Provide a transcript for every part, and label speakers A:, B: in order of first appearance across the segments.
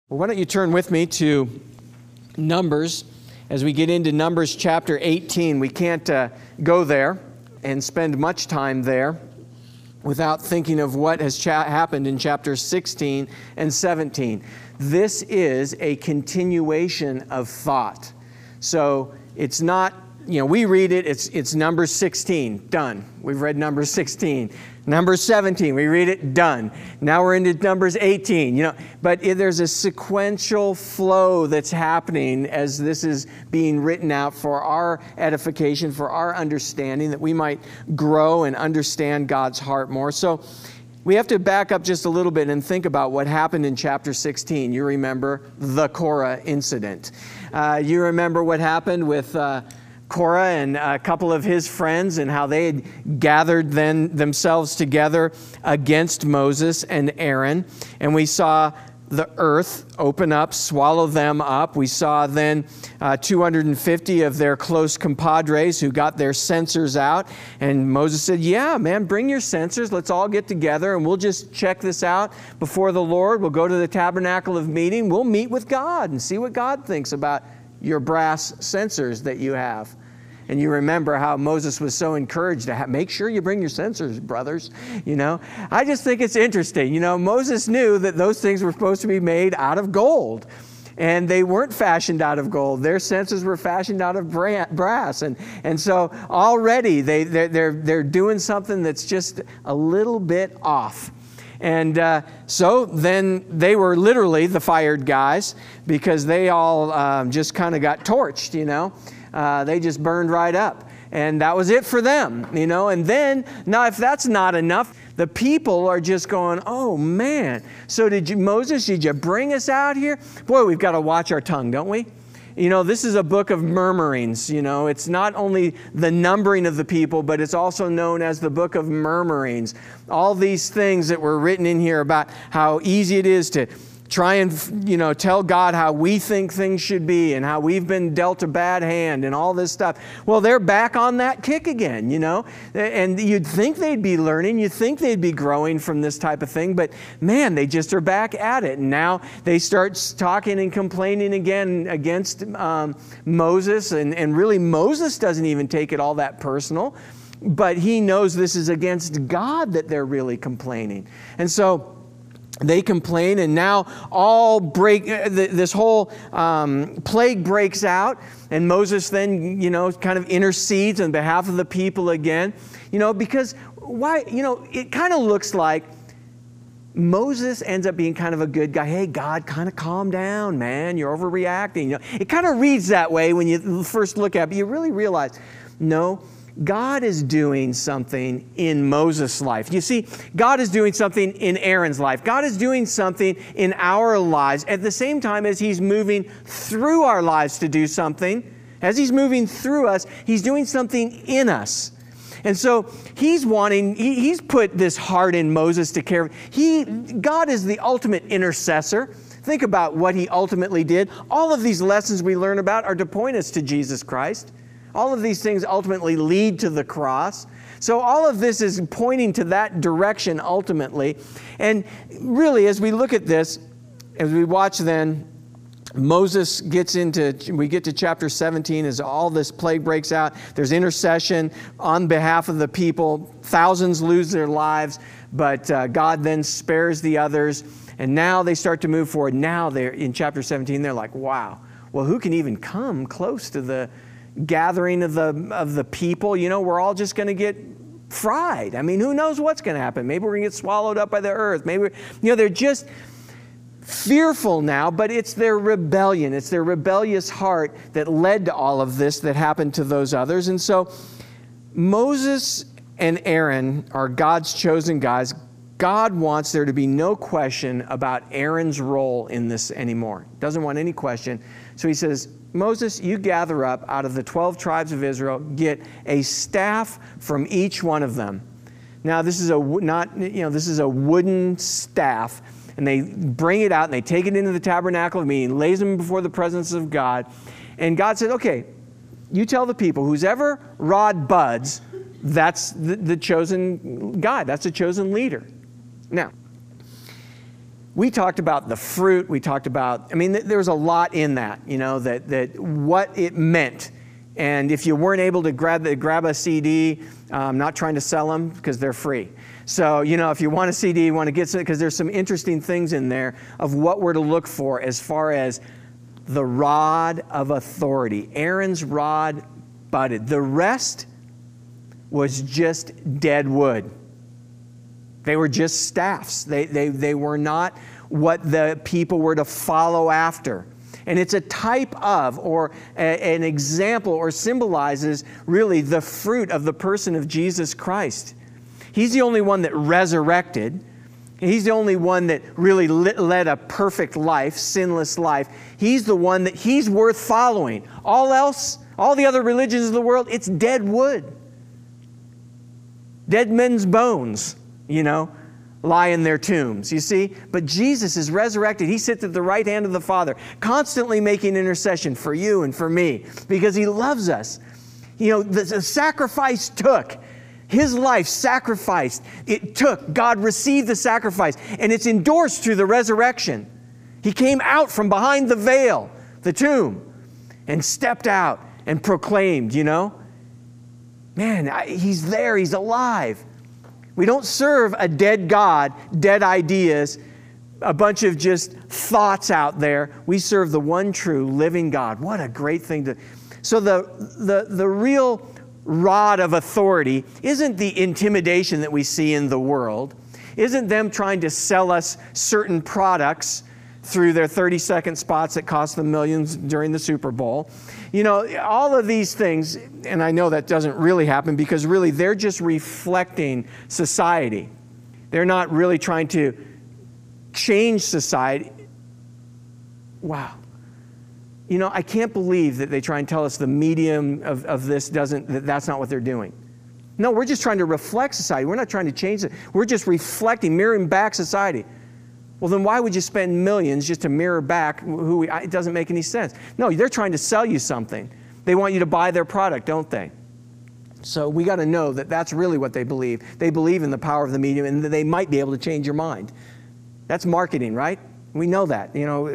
A: Well, why don't you turn with me to Numbers as we get into Numbers chapter 18. We can't go there and spend much time there without thinking of what has happened in chapters 16 and 17. This is a continuation of thought. So it's not, we read it, it's Numbers 16, done. We've read Numbers 16. Numbers 17, we read it, done. Now we're into Numbers 18, but there's a sequential flow that's happening as this is being written out for our edification, for our understanding, that we might grow and understand God's heart more. So we have to back up just a little bit and think about what happened in chapter 16. You remember the Korah incident. You remember what happened with Korah and a couple of his friends and how they had gathered themselves together against Moses and Aaron. And we saw the earth open up, swallow them up. We saw then 250 of their close compadres who got their censers out. And Moses said, yeah, man, bring your censers. Let's all get together and we'll just check this out before the Lord. We'll go to the tabernacle of meeting. We'll meet with God and see what God thinks about your brass censers that you have. And you remember how Moses was so encouraged to make sure you bring your censers, brothers. I just think it's interesting. Moses knew that those things were supposed to be made out of gold. And they weren't fashioned out of gold. Their censers were fashioned out of brass. And so already they're doing something that's just a little bit off. And so then they were literally the fired guys because they all just kind of got torched, They just burned right up. And that was it for them, And then, now if that's not enough, the people are just going, oh man. So Moses, did you bring us out here? Boy, we've got to watch our tongue, don't we? This is a book of murmurings, It's not only the numbering of the people, but it's also known as the book of murmurings. All these things that were written in here about how easy it is to try and, tell God how we think things should be and how we've been dealt a bad hand and all this stuff. Well, they're back on that kick again, And you'd think they'd be learning. You'd think they'd be growing from this type of thing. But, man, they just are back at it. And now they start talking and complaining again against Moses. And really, Moses doesn't even take it all that personal. But he knows this is against God that they're really complaining. And so they complain, and now this whole plague breaks out, and Moses then, kind of intercedes on behalf of the people again, because why, it kind of looks like Moses ends up being kind of a good guy. Hey, God, kind of calm down, man. You're overreacting. It kind of reads that way when you first look at it, but you really realize, no, God is doing something in Moses' life. You see, God is doing something in Aaron's life. God is doing something in our lives at the same time as He's moving through our lives to do something. As He's moving through us, He's doing something in us. And so He's put this heart in Moses to care. God is the ultimate intercessor. Think about what He ultimately did. All of these lessons we learn about are to point us to Jesus Christ. All of these things ultimately lead to the cross. So all of this is pointing to that direction ultimately. And really, as we look at this, as we watch then, we get to chapter 17 as all this plague breaks out. There's intercession on behalf of the people. Thousands lose their lives, but God then spares the others. And now they start to move forward. Now they're in chapter 17, they're like, wow, well, who can even come close to the gathering of the people? We're all just going to get fried. I mean, who knows what's going to happen? Maybe we're going to get swallowed up by the earth. Maybe, they're just fearful now, but it's their rebellion. It's their rebellious heart that led to all of this that happened to those others. And so Moses and Aaron are God's chosen guys. God wants there to be no question about Aaron's role in this anymore. Doesn't want any question. So He says, Moses, you gather up out of the 12 tribes of Israel, get a staff from each one of them. Now, this is a wooden staff, and they bring it out and they take it into the tabernacle of meeting, lays them before the presence of God. And God said, okay, you tell the people, whose ever rod buds, that's the chosen guy. That's the chosen leader. Now, we talked about the fruit. We talked about, there was a lot in that, that what it meant. And if you weren't able to grab a CD, I'm not trying to sell them because they're free. So, if you want a CD, you want to get some, because there's some interesting things in there of what we're to look for as far as the rod of authority. Aaron's rod budded. The rest was just dead wood. They were just staffs. They were not what the people were to follow after. And it's a type of, or an example, or symbolizes really the fruit of the person of Jesus Christ. He's the only one that resurrected. He's the only one that really led a perfect life, sinless life. He's the one that he's worth following. All else, all the other religions of the world, it's dead wood. Dead men's bones, lie in their tombs, you see? But Jesus is resurrected. He sits at the right hand of the Father, constantly making intercession for you and for me, because He loves us. The sacrifice took. His life sacrificed. It took. God received the sacrifice, and it's endorsed through the resurrection. He came out from behind the veil, the tomb, and stepped out and proclaimed, Man, He's there. He's alive. We don't serve a dead God, dead ideas, a bunch of just thoughts out there. We serve the one true living God. What a great thing to... So the real rod of authority isn't the intimidation that we see in the world, isn't them trying to sell us certain products through their 30-second spots that cost them millions during the Super Bowl. All of these things, and I know that doesn't really happen because really they're just reflecting society. They're not really trying to change society. Wow. I can't believe that they try and tell us the medium of this that's not what they're doing. No, we're just trying to reflect society. We're not trying to change it. We're just reflecting, mirroring back society. Well, then why would you spend millions just to mirror back it doesn't make any sense. No, they're trying to sell you something. They want you to buy their product, don't they? So we got to know that that's really what they believe. They believe in the power of the medium and that they might be able to change your mind. That's marketing, right? We know that.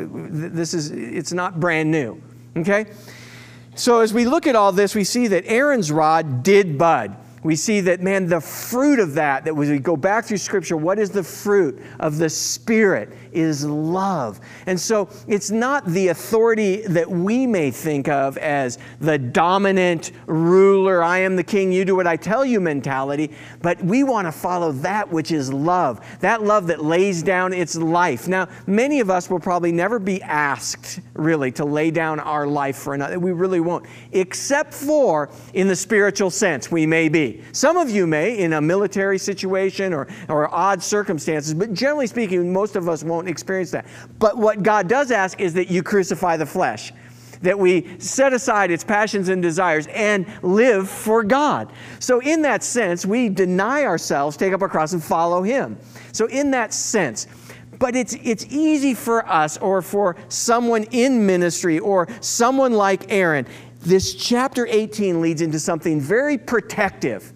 A: It's not brand new. Okay? So as we look at all this, we see that Aaron's rod did bud. We see that, the fruit of that when we go back through Scripture, what is the fruit of the Spirit is love. And so it's not the authority that we may think of as the dominant ruler, I am the king, you do what I tell you mentality, but we want to follow that which is love, that love that lays down its life. Now, many of us will probably never be asked, really, to lay down our life for another. We really won't, except for in the spiritual sense, we may be. Some of you may in a military situation or odd circumstances, but generally speaking, most of us won't experience that. But what God does ask is that you crucify the flesh, that we set aside its passions and desires and live for God. So in that sense, we deny ourselves, take up our cross, and follow Him. So in that sense, but it's easy for us or for someone in ministry or someone like Aaron. This chapter 18 leads into something very protective.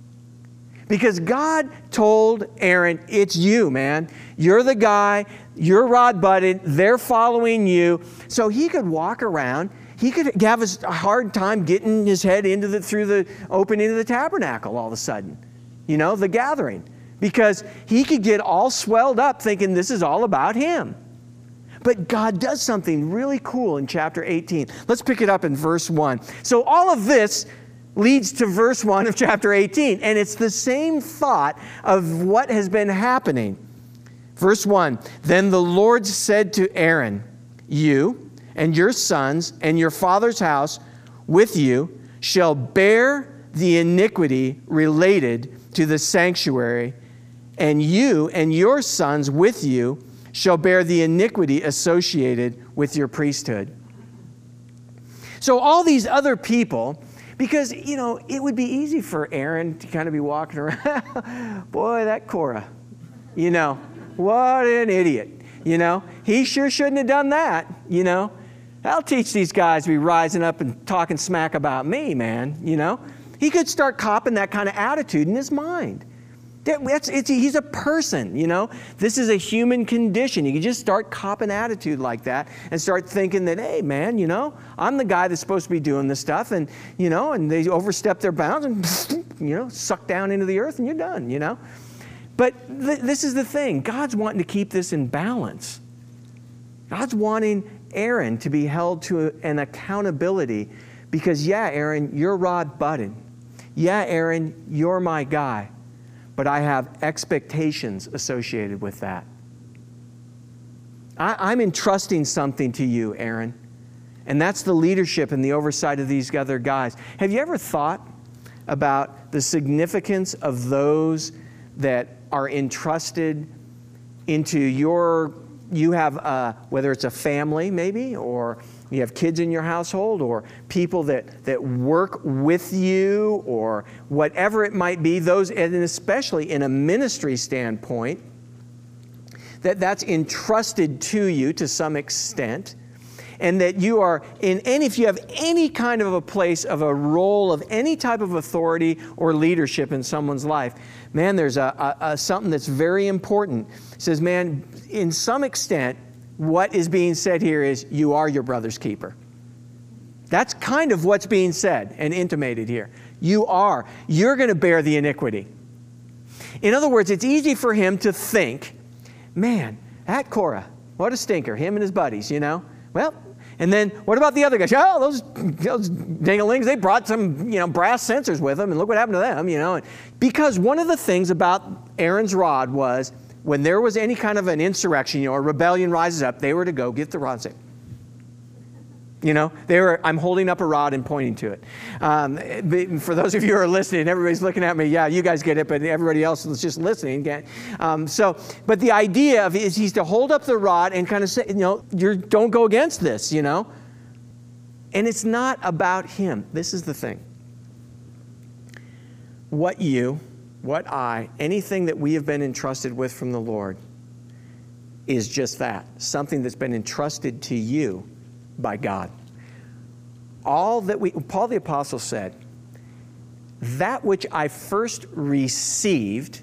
A: Because God told Aaron, it's you, man. You're the guy. You're rod budded. They're following you. So he could walk around. He could have a hard time getting his head through the opening of the tabernacle all of a sudden. The gathering. Because he could get all swelled up thinking this is all about him. But God does something really cool in chapter 18. Let's pick it up in verse 1. So all of this leads to verse 1 of chapter 18. And it's the same thought of what has been happening. Verse 1, then the Lord said to Aaron, you and your sons and your father's house with you shall bear the iniquity related to the sanctuary, and you and your sons with you shall bear the iniquity associated with your priesthood. So all these other people, because, it would be easy for Aaron to kind of be walking around, boy, that Korah, what an idiot, He sure shouldn't have done that, I'll teach these guys to be rising up and talking smack about me, man, He could start copping that kind of attitude in his mind. He's a person, you know. This is a human condition. You can just start copping attitude like that and start thinking that, hey, man, you know, I'm the guy that's supposed to be doing this stuff. And, you know, and they overstep their bounds and, you know, suck down into the earth and you're done, you know. But this is the thing. God's wanting to keep this in balance. God's wanting Aaron to be held to an accountability because, yeah, Aaron, you're Rod Budden. Yeah, Aaron, you're my guy. But I have expectations associated with that. I'm entrusting something to you, Aaron. And that's the leadership and the oversight of these other guys. Have you ever thought about the significance of those that are entrusted into you have, whether it's a family maybe, or you have kids in your household, or people that work with you, or whatever it might be, those, and especially in a ministry standpoint, that's entrusted to you to some extent, and that you are in any, if you have any kind of a place of a role of any type of authority or leadership in someone's life, man, there's something that's very important. It says, man, in some extent, what is being said here is you are your brother's keeper. That's kind of what's being said and intimated here. You are. You're going to bear the iniquity. In other words, it's easy for him to think, man, that Korah, what a stinker, him and his buddies, you know. Well, and then what about the other guys? Oh, those dingalings, they brought some, you know, brass censers with them, and look what happened to them, you know. Because one of the things about Aaron's rod was when there was any kind of an insurrection, you know, a rebellion rises up, they were to go get the rod and say, you know, I'm holding up a rod and pointing to it. For those of you who are listening, everybody's looking at me, yeah, you guys get it, but everybody else is just listening. But the idea of is he's to hold up the rod and kind of say, you know, don't go against this, you know. And it's not about him. This is the thing. What I, anything that we have been entrusted with from the Lord is just that, something that's been entrusted to you by God. Paul the Apostle said, that which I first received,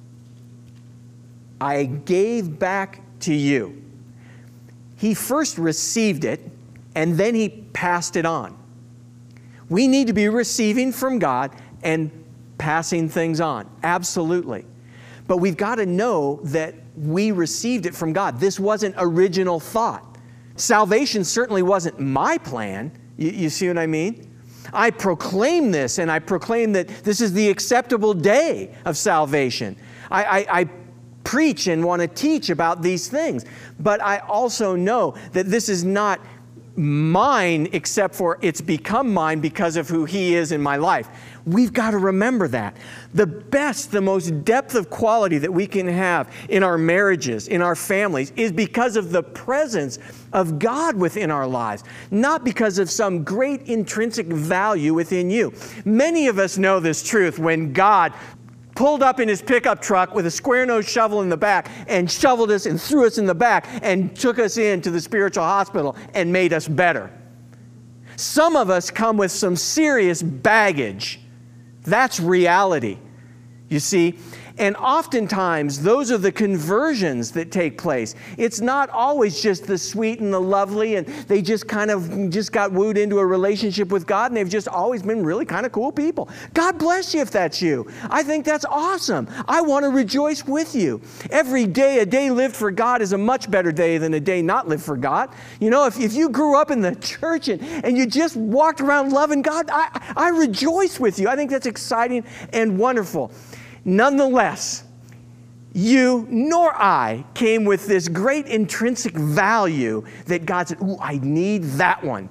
A: I gave back to you. He first received it, and then he passed it on. We need to be receiving from God and passing things on. Absolutely. But we've got to know that we received it from God. This wasn't original thought. Salvation certainly wasn't my plan. You see what I mean? I proclaim this, and I proclaim that this is the acceptable day of salvation. I preach and want to teach about these things. But I also know that this is not mine, except for it's become mine because of who He is in my life. We've got to remember that. The best, the most depth of quality that we can have in our marriages, in our families, is because of the presence of God within our lives, not because of some great intrinsic value within you. Many of us know this truth when God pulled up in His pickup truck with a square-nosed shovel in the back and shoveled us and threw us in the back and took us into the spiritual hospital and made us better. Some of us come with some serious baggage. That's reality, you see. And oftentimes, those are the conversions that take place. It's not always just the sweet and the lovely, and they just kind of got wooed into a relationship with God, and they've just always been really kind of cool people. God bless you if that's you. I think that's awesome. I want to rejoice with you. Every day, a day lived for God is a much better day than a day not lived for God. You know, if you grew up in the church and you just walked around loving God, I rejoice with you. I think that's exciting and wonderful. Nonetheless, you nor I came with this great intrinsic value that God said, ooh, I need that one.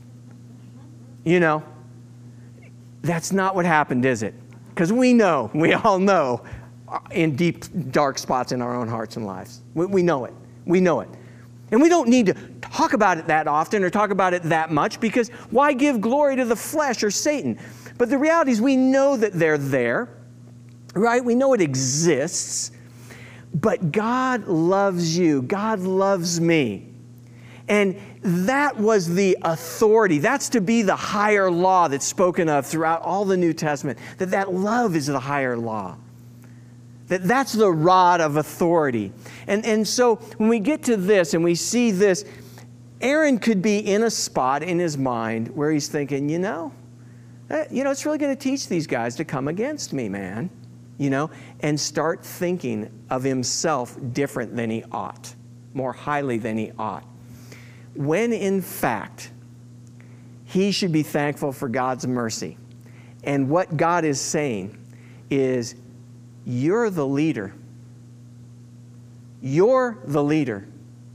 A: You know, that's not what happened, is it? Because we all know in deep, dark spots in our own hearts and lives. We know it. We know it. And we don't need to talk about it that often or talk about it that much, because why give glory to the flesh or Satan? But the reality is we know that they're there. Right? We know it exists, but God loves you. God loves me. And that was the authority. That's to be the higher law that's spoken of throughout all the New Testament, that love is the higher law. That's the rod of authority. And so when we get to this and we see this, Aaron could be in a spot in his mind where he's thinking, it's really going to teach these guys to come against me, man. And start thinking of himself different than he ought, more highly than he ought. When in fact, he should be thankful for God's mercy. And what God is saying is, you're the leader. You're the leader.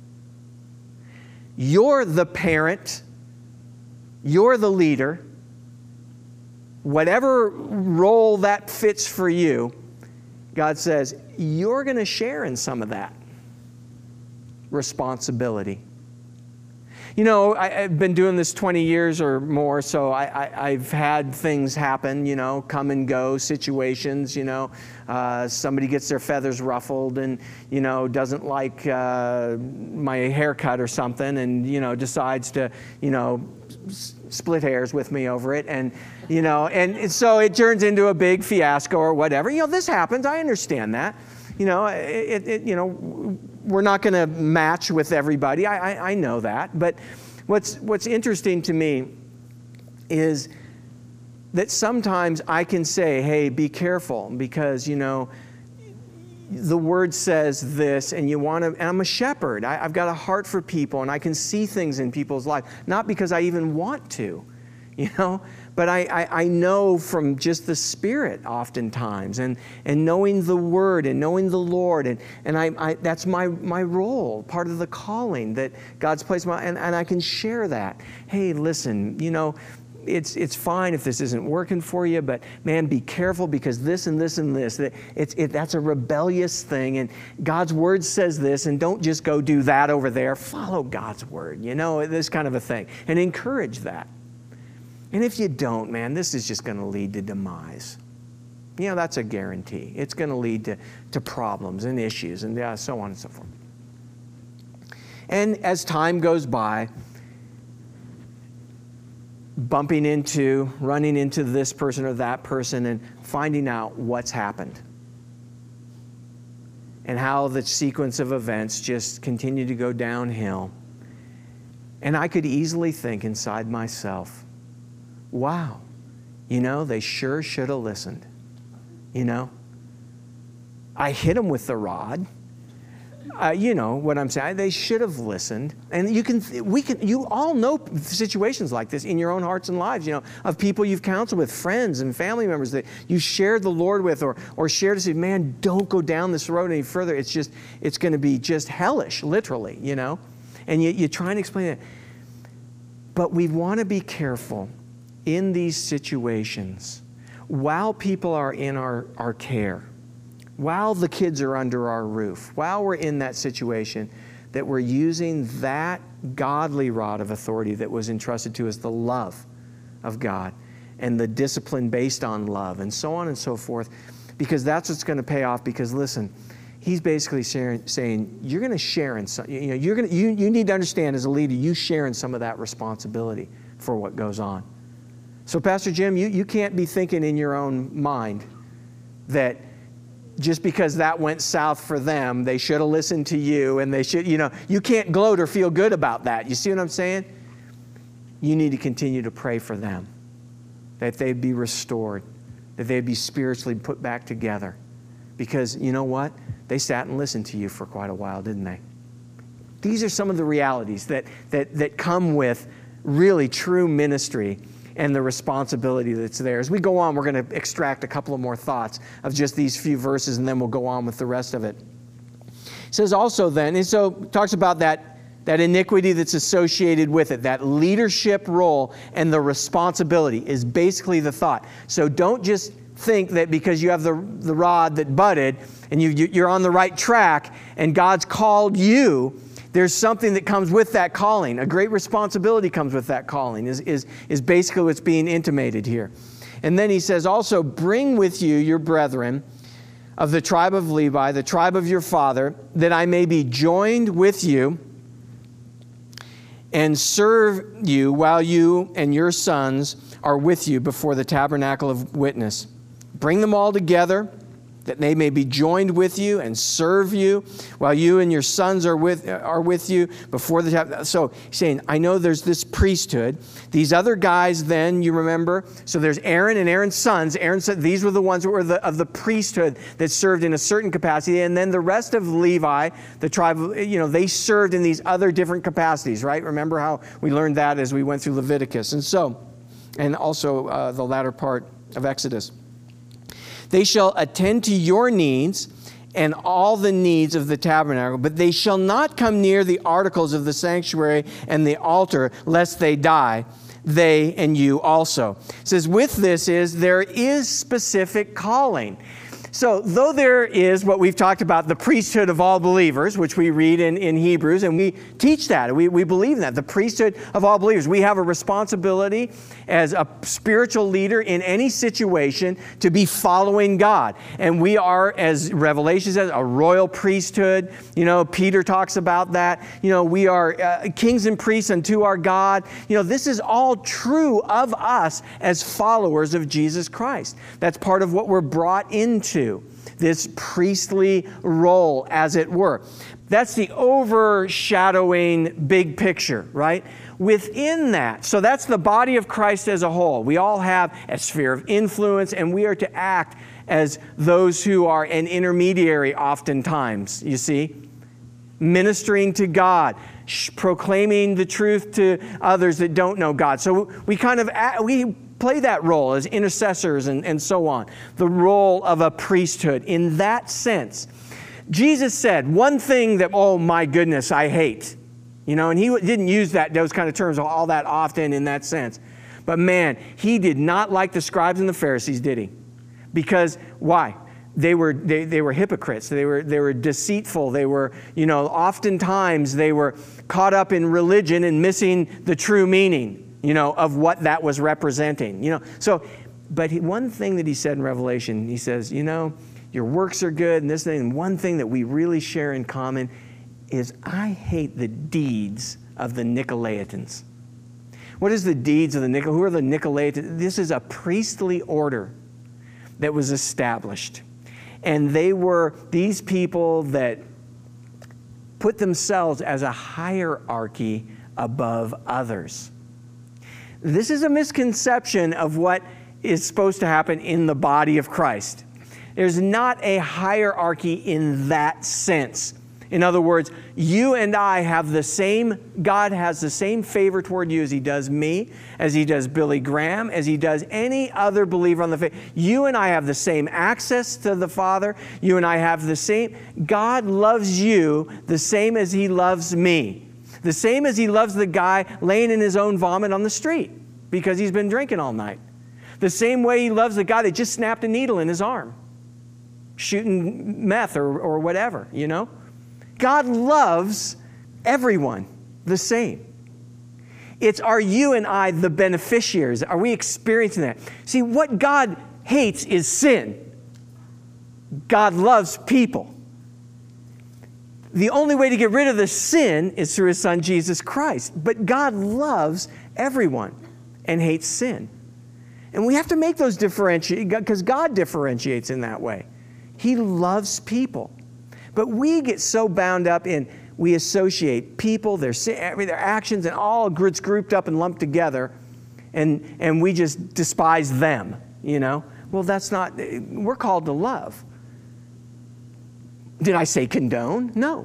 A: You're the parent. You're the leader. Whatever role that fits for you, God says, you're going to share in some of that responsibility. I've been doing this 20 years or more, so I've had things happen, come and go situations, somebody gets their feathers ruffled and, doesn't like my haircut or something and, decides to, split hairs with me over it. And, and so it turns into a big fiasco or whatever. This happens. I understand that. We're not going to match with everybody. I know that. But what's interesting to me is that sometimes I can say, hey, be careful because, the word says this and and I'm a shepherd. I've got a heart for people and I can see things in people's life, not because I even want to, but I know from just the Spirit oftentimes and knowing the Word and knowing the Lord and that's my role, part of the calling that God's placed and I can share that. Hey, listen, it's fine if this isn't working for you, but man, be careful because this and this and this. That's a rebellious thing, and God's Word says this, and don't just go do that over there. Follow God's Word, this kind of a thing, and encourage that. And if you don't, man, this is just going to lead to demise. That's a guarantee. It's going to lead to problems and issues and so on and so forth. And as time goes by, running into this person or that person and finding out what's happened and how the sequence of events just continue to go downhill. And I could easily think inside myself, wow, they sure should have listened. I hit them with the rod. You know what I'm saying? They should have listened. And you all know situations like this in your own hearts and lives, of people you've counseled with, friends and family members that you shared the Lord with or shared to say, man, don't go down this road any further. It's going to be just hellish, literally, And you try and explain it. But we want to be careful in these situations while people are in our care, while the kids are under our roof, while we're in that situation, that we're using that godly rod of authority that was entrusted to us, the love of God and the discipline based on love and so on and so forth, because that's what's going to pay off. Because listen, he's basically saying you're going to share in some, you need to understand as a leader, you share in some of that responsibility for what goes on. So Pastor Jim, you can't be thinking in your own mind that just because that went south for them, they should have listened to you and they should, you can't gloat or feel good about that. You see what I'm saying? You need to continue to pray for them, that they'd be restored, that they'd be spiritually put back together. Because you know what? They sat and listened to you for quite a while, didn't they? These are some of the realities that come with really true ministry and the responsibility that's there. As we go on, we're going to extract a couple of more thoughts of just these few verses, and then we'll go on with the rest of it. It says also then, and so it talks about that iniquity that's associated with it, that leadership role and the responsibility is basically the thought. So don't just think that because you have the rod that budded and you're on the right track and God's called you, there's something that comes with that calling. A great responsibility comes with that calling is basically what's being intimated here. And then he says also, bring with you your brethren of the tribe of Levi, the tribe of your father, that I may be joined with you and serve you while you and your sons are with you before the tabernacle of witness. Bring them all together that they may be joined with you and serve you while you and your sons are with you before the time. So he's saying, I know there's this priesthood. These other guys then, you remember, so there's Aaron and Aaron's sons. Aaron said these were the ones that were of the priesthood that served in a certain capacity. And then the rest of Levi, the tribe, they served in these other different capacities, right? Remember how we learned that as we went through Leviticus. And also the latter part of Exodus. They shall attend to your needs and all the needs of the tabernacle, but they shall not come near the articles of the sanctuary and the altar, lest they die, they and you also. It says, with this there is specific calling. So, though there is what we've talked about, the priesthood of all believers, which we read in Hebrews, and we teach that, we believe in that, the priesthood of all believers. We have a responsibility as a spiritual leader in any situation to be following God. And we are, as Revelation says, a royal priesthood. Peter talks about that. We are kings and priests unto our God. This is all true of us as followers of Jesus Christ. That's part of what we're brought into. This priestly role, as it were. That's the overshadowing big picture, right? Within that, so that's the body of Christ as a whole. We all have a sphere of influence, and we are to act as those who are an intermediary oftentimes, you see. Ministering to God, proclaiming the truth to others that don't know God. So we play that role as intercessors and so on. The role of a priesthood in that sense. Jesus said one thing that, oh my goodness, I hate. And he didn't use those kind of terms all that often in that sense. But man, he did not like the scribes and the Pharisees, did he? Because why? They were hypocrites. They were deceitful. They were, oftentimes they were caught up in religion and missing the true meaning, of what that was representing, So, but one thing that he said in Revelation, he says, your works are good and this thing. And one thing that we really share in common is I hate the deeds of the Nicolaitans. What is the deeds of the Nicolaitans? Who are the Nicolaitans? This is a priestly order that was established. And they were these people that put themselves as a hierarchy above others. This is a misconception of what is supposed to happen in the body of Christ. There's not a hierarchy in that sense. In other words, you and I have God has the same favor toward you as he does me, as he does Billy Graham, as he does any other believer on the faith. You and I have the same access to the Father. You and I have the same. God loves you the same as he loves me. The same as he loves the guy laying in his own vomit on the street because he's been drinking all night. The same way he loves the guy that just snapped a needle in his arm, shooting meth or whatever, God loves everyone the same. Are you and I the beneficiaries? Are we experiencing that? See, what God hates is sin. God loves people. The only way to get rid of the sin is through his son, Jesus Christ. But God loves everyone and hates sin. And we have to make those differentiate because God differentiates in that way. He loves people. But we get so bound up we associate people, their actions, and all gets grouped up and lumped together, and we just despise them, Well, that's not, we're called to love. Did I say condone? No.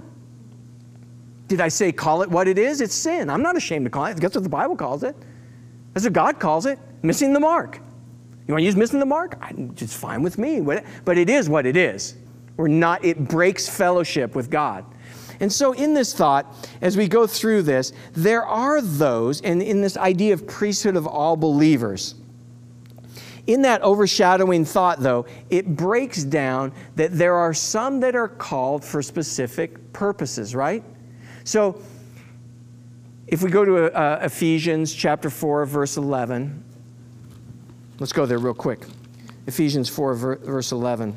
A: Did I say call it what it is? It's sin. I'm not ashamed to call it. That's what the Bible calls it. That's what God calls it. Missing the mark. You want to use missing the mark? It's fine with me. But it is what it is. It breaks fellowship with God. And so in this thought, as we go through this, there are those, and in this idea of priesthood of all believers, in that overshadowing thought, though, it breaks down that there are some that are called for specific purposes, right? So if we go to Ephesians chapter 4, verse 11, let's go there real quick. Ephesians 4, verse 11.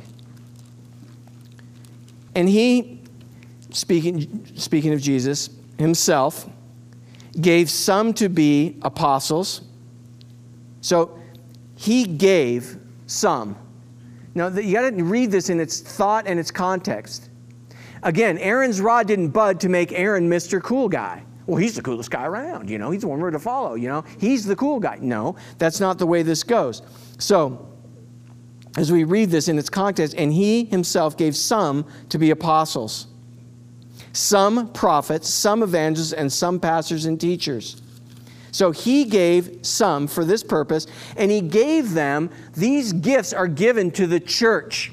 A: And he, speaking of Jesus himself, gave some to be apostles. So he gave some. Now, you got to read this in its thought and its context. Again, Aaron's rod didn't bud to make Aaron Mr. Cool Guy. Well, he's the coolest guy around, He's the one we're to follow, He's the cool guy. No, that's not the way this goes. So, as we read this in its context, and he himself gave some to be apostles, some prophets, some evangelists, and some pastors and teachers. So he gave some for this purpose, and he gave them, these gifts are given to the church.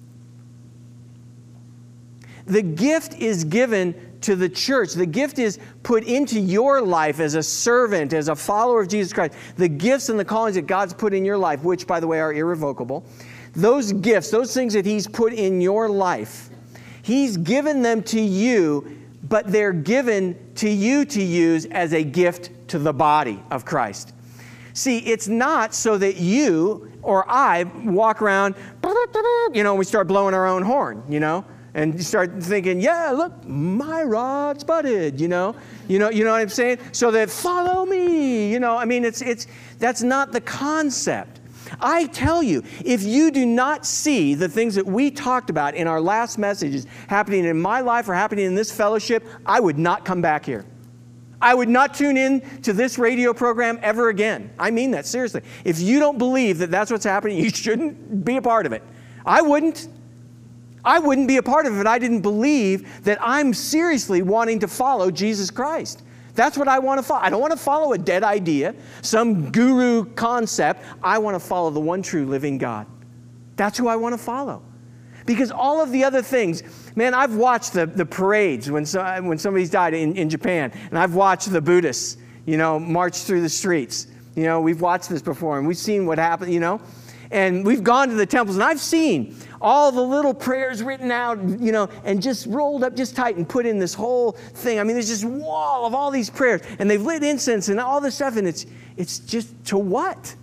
A: The gift is given to the church. The gift is put into your life as a servant, as a follower of Jesus Christ. The gifts and the callings that God's put in your life, which, by the way, are irrevocable. Those gifts, those things that he's put in your life, he's given them to you, but they're given to you to use as a gift to the body of Christ. See, it's not so that you or I walk around, we start blowing our own horn, and you start thinking, yeah, look, my rod's budded, you know what I'm saying? So that follow me, that's not the concept. I tell you, if you do not see the things that we talked about in our last messages happening in my life or happening in this fellowship, I would not come back here. I would not tune in to this radio program ever again. I mean that seriously. If you don't believe that that's what's happening, you shouldn't be a part of it. I wouldn't be a part of it if I didn't believe that I'm seriously wanting to follow Jesus Christ. That's what I want to follow. I don't want to follow a dead idea, some guru concept. I want to follow the one true living God. That's who I want to follow. Because all of the other things, man, I've watched the parades when somebody's died in Japan, and I've watched the Buddhists, march through the streets. We've watched this before, and we've seen what happened, And we've gone to the temples, and I've seen all the little prayers written out, and just rolled up just tight and put in this whole thing. I mean, there's this wall of all these prayers, and they've lit incense and all this stuff, and it's just to what?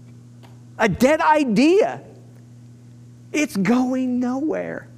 A: A dead idea. It's going nowhere.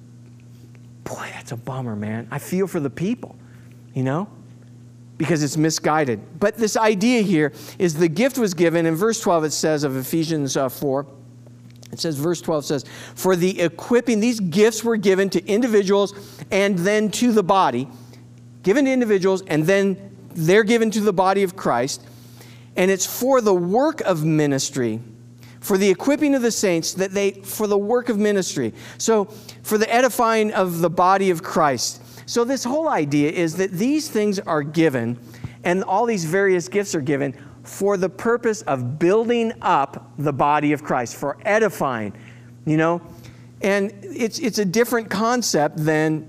A: Boy, that's a bummer, man. I feel for the people, because it's misguided. But this idea here is the gift was given. In verse 12 it says of Ephesians 4, it says, verse 12 says, for the equipping, these gifts were given to individuals and then to the body. Given to individuals and then they're given to the body of Christ. And it's for the work of ministry, for the equipping of the saints, for the work of ministry. So for the edifying of the body of Christ. So this whole idea is that these things are given, and all these various gifts are given for the purpose of building up the body of Christ, for edifying, And it's a different concept than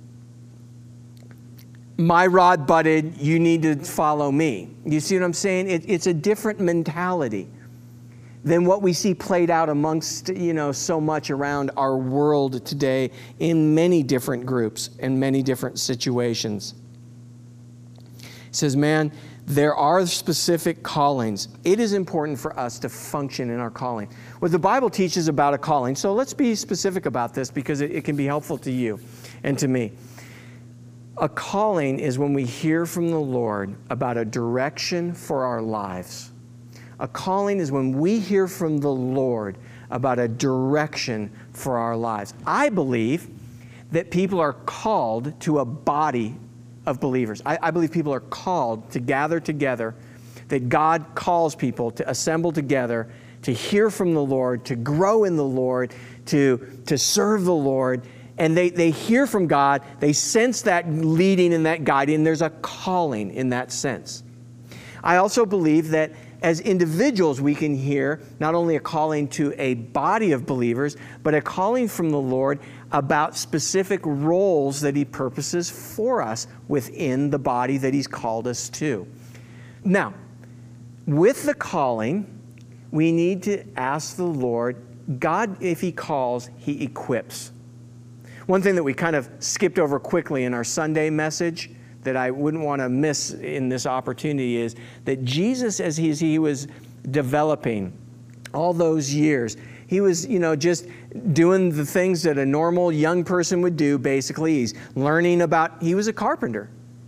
A: my rod budded, you need to follow me. You see what I'm saying? It's a different mentality than what we see played out amongst, so much around our world today in many different groups and many different situations. He says, man, there are specific callings. It is important for us to function in our calling. What the Bible teaches about a calling, so let's be specific about this because it can be helpful to you and to me. A calling is when we hear from the Lord about a direction for our lives. A calling is when we hear from the Lord about a direction for our lives. I believe that people are called to a body of believers. I believe people are called to gather together, that God calls people to assemble together, to hear from the Lord, to grow in the Lord, to serve the Lord. And they hear from God, they sense that leading and that guiding, and there's a calling in that sense. I also believe that as individuals we can hear not only a calling to a body of believers, but a calling from the Lord about specific roles that He purposes for us within the body that He's called us to. Now, with the calling, we need to ask the Lord, God, if He calls, He equips. One thing that we kind of skipped over quickly in our Sunday message that I wouldn't want to miss in this opportunity is that Jesus, as he was developing all those years, He was, just doing the things that a normal young person would do, basically. He's learning about, he was a carpenter.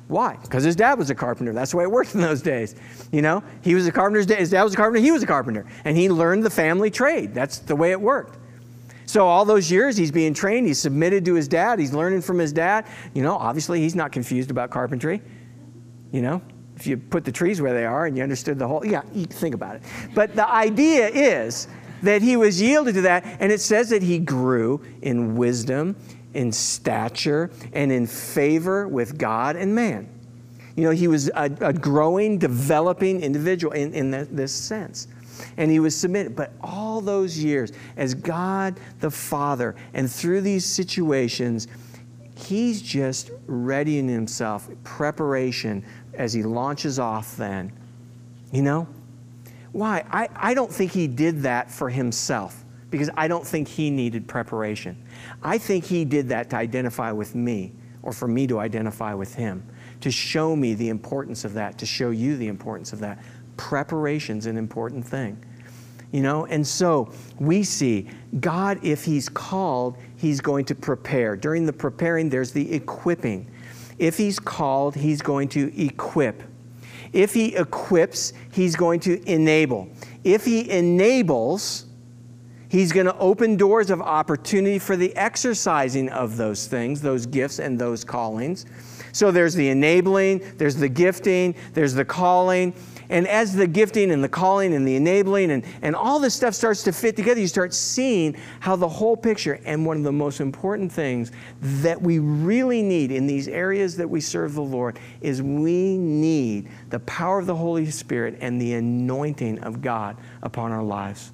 A: Why? Because his dad was a carpenter. That's the way it worked in those days. You know, he was a carpenter's dad. His dad was a carpenter. He was a carpenter. And he learned the family trade. That's the way it worked. So all those years he's being trained. He's submitted to his dad. He's learning from his dad. You know, obviously he's not confused about carpentry. You know, if you put the trees where they are and you understood the whole, yeah, you think about it. But the idea is that he was yielded to that. And it says that he grew in wisdom, in stature, and in favor with God and man. You know, he was a growing, developing individual in this sense. And he was submitted. But all those years, as God the Father, and through these situations, he's just readying himself, preparation, as he launches off then. You know? Why? I don't think he did that for himself, because I don't think he needed preparation. I think he did that to identify with me, or for me to identify with him, to show me the importance of that, to show you the importance of that. Preparation's an important thing. You know, and so we see God, if he's called, he's going to prepare. During the preparing, there's the equipping. If he's called, he's going to equip. If he equips, he's going to enable. If he enables, he's going to open doors of opportunity for the exercising of those things, those gifts and those callings. So there's the enabling, there's the gifting, there's the calling. And as the gifting and the calling and the enabling and all this stuff starts to fit together, you start seeing how the whole picture, and one of the most important things that we really need in these areas that we serve the Lord, is we need the power of the Holy Spirit and the anointing of God upon our lives.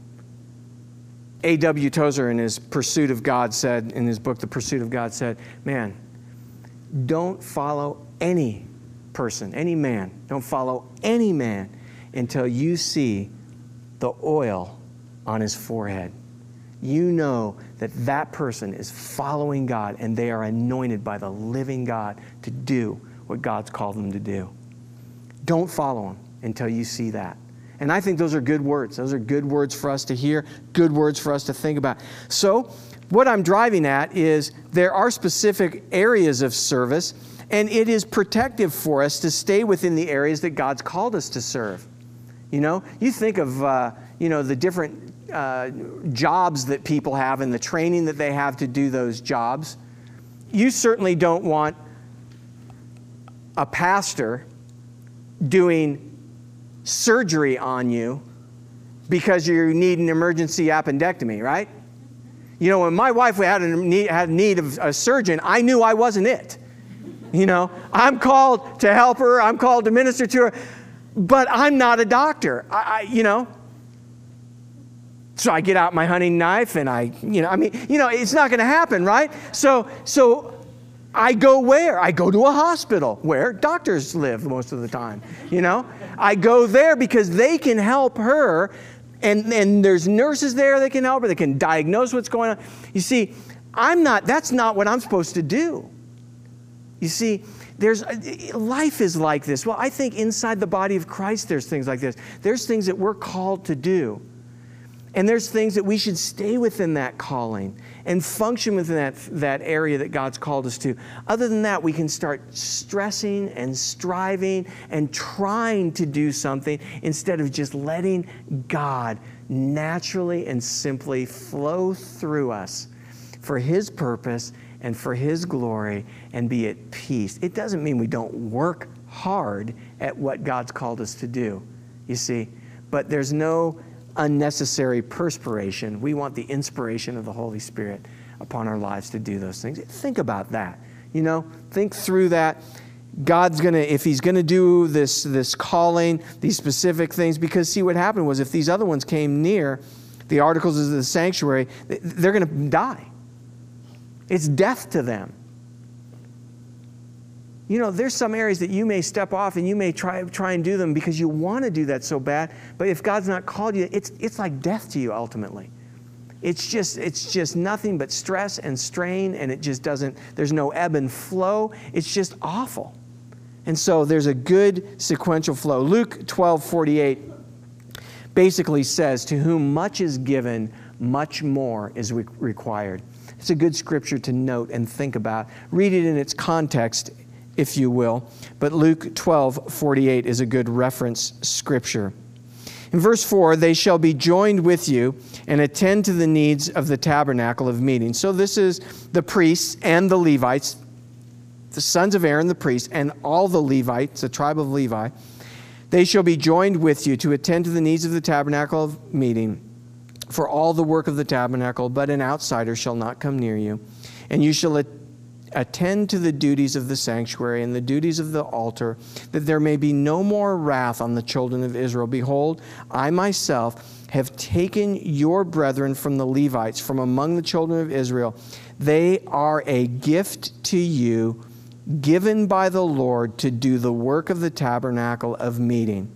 A: A.W. Tozer, in his Pursuit of God, said, in his book, The Pursuit of God, said, man, don't follow any person, any man. Don't follow any man until you see the oil on his forehead. You know that that person is following God and they are anointed by the living God to do what God's called them to do. Don't follow him until you see that. And I think those are good words. Those are good words for us to hear, good words for us to think about. So what I'm driving at is there are specific areas of service, and it is protective for us to stay within the areas that God's called us to serve. You know, you think of, the different jobs that people have and the training that they have to do those jobs. You certainly don't want a pastor doing surgery on you because you need an emergency appendectomy, right? You know, when my wife had need of a surgeon, I knew I wasn't it. You know, I'm called to help her. I'm called to minister to her. But I'm not a doctor. So I get out my hunting knife and it's not going to happen, right? So I go where? I go to a hospital where doctors live most of the time, you know? I go there because they can help her, and there's nurses there that can help her. They can diagnose what's going on. You see, that's not what I'm supposed to do. You see, life is like this. Well, I think inside the body of Christ there's things like this. There's things that we're called to do. And there's things that we should stay within that calling and function within that area that God's called us to. Other than that, we can start stressing and striving and trying to do something instead of just letting God naturally and simply flow through us for his purpose and for his glory, and be at peace. It doesn't mean we don't work hard at what God's called us to do, you see. But there's no unnecessary perspiration. We want the inspiration of the Holy Spirit upon our lives to do those things. Think about that. You know, think through that. God's going to, if he's going to do this calling, these specific things, because see what happened was if these other ones came near, the articles of the sanctuary, they're going to die. It's death to them. You know, there's some areas that you may step off and you may try and do them because you want to do that so bad. But if God's not called you, it's like death to you ultimately. It's just nothing but stress and strain, and it just doesn't, there's no ebb and flow. It's just awful. And so there's a good sequential flow. Luke 12:48 basically says, to whom much is given, much more is required. It's a good scripture to note and think about. Read it in its context if you will. But Luke 12:48 is a good reference scripture. In verse 4, they shall be joined with you and attend to the needs of the tabernacle of meeting. So this is the priests and the Levites, the sons of Aaron the priest, and all the Levites, the tribe of Levi. They shall be joined with you to attend to the needs of the tabernacle of meeting for all the work of the tabernacle, but an outsider shall not come near you. And you shall attend to the duties of the sanctuary and the duties of the altar, that there may be no more wrath on the children of Israel. Behold, I myself have taken your brethren from the Levites, from among the children of Israel. They are a gift to you, given by the Lord to do the work of the tabernacle of meeting.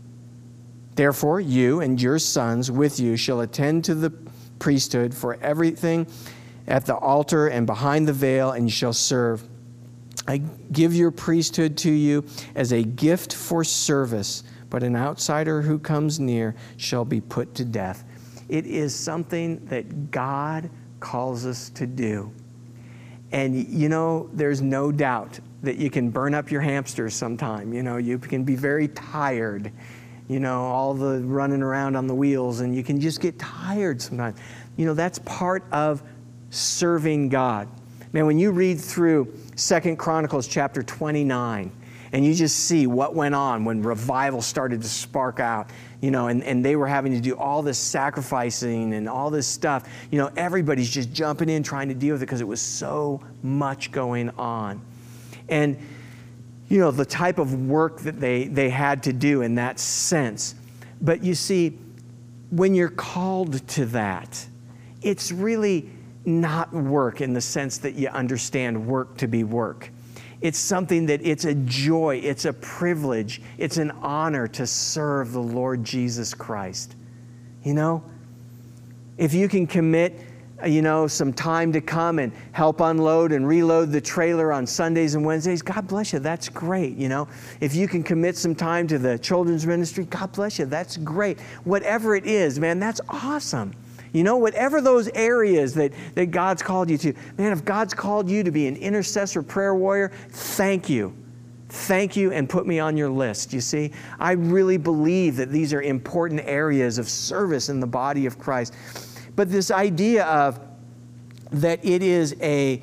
A: Therefore, you and your sons with you shall attend to the priesthood for everything at the altar and behind the veil, and you shall serve. I give your priesthood to you as a gift for service, but an outsider who comes near shall be put to death. It is something that God calls us to do. And you know, there's no doubt that you can burn up your hamsters sometime. You know, you can be very tired. You know, all the running around on the wheels, and you can just get tired sometimes. You know, that's part of serving God. Man, when you read through 2 Chronicles chapter 29, and you just see what went on when revival started to spark out, you know, and they were having to do all this sacrificing and all this stuff, you know, everybody's just jumping in trying to deal with it because it was so much going on. And, you know, the type of work that they had to do in that sense. But you see, when you're called to that, it's really not work in the sense that you understand work to be work. It's something that it's a joy, it's a privilege, it's an honor to serve the Lord Jesus Christ. You know, if you can commit, you know, some time to come and help unload and reload the trailer on Sundays and Wednesdays, God bless you, that's great, you know. If you can commit some time to the children's ministry, God bless you, that's great. Whatever it is, man, that's awesome. You know, whatever those areas that God's called you to, man, if God's called you to be an intercessor prayer warrior, thank you. Thank you, and put me on your list. You see, I really believe that these are important areas of service in the body of Christ. But this idea of that it is a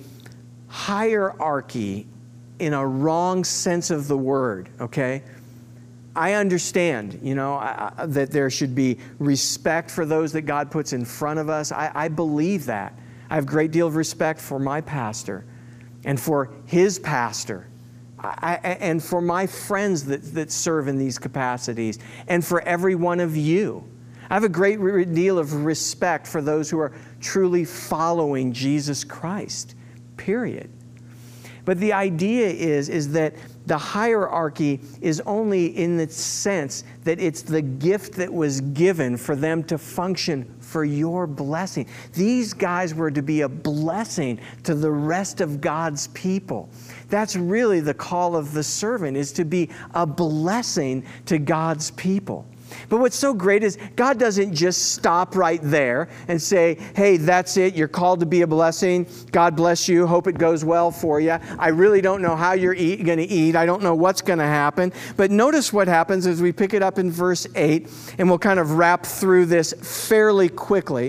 A: hierarchy in a wrong sense of the word, okay? I understand, you know, that there should be respect for those that God puts in front of us. I believe that. I have a great deal of respect for my pastor and for his pastor and for my friends that serve in these capacities and for every one of you. I have a great deal of respect for those who are truly following Jesus Christ, period. But the idea is that the hierarchy is only in the sense that it's the gift that was given for them to function for your blessing. These guys were to be a blessing to the rest of God's people. That's really the call of the servant, is to be a blessing to God's people. But what's so great is God doesn't just stop right there and say, hey, that's it. You're called to be a blessing. God bless you. Hope it goes well for you. I really don't know how you're going to eat. I don't know what's going to happen. But notice what happens as we pick it up in verse 8, and we'll kind of wrap through this fairly quickly.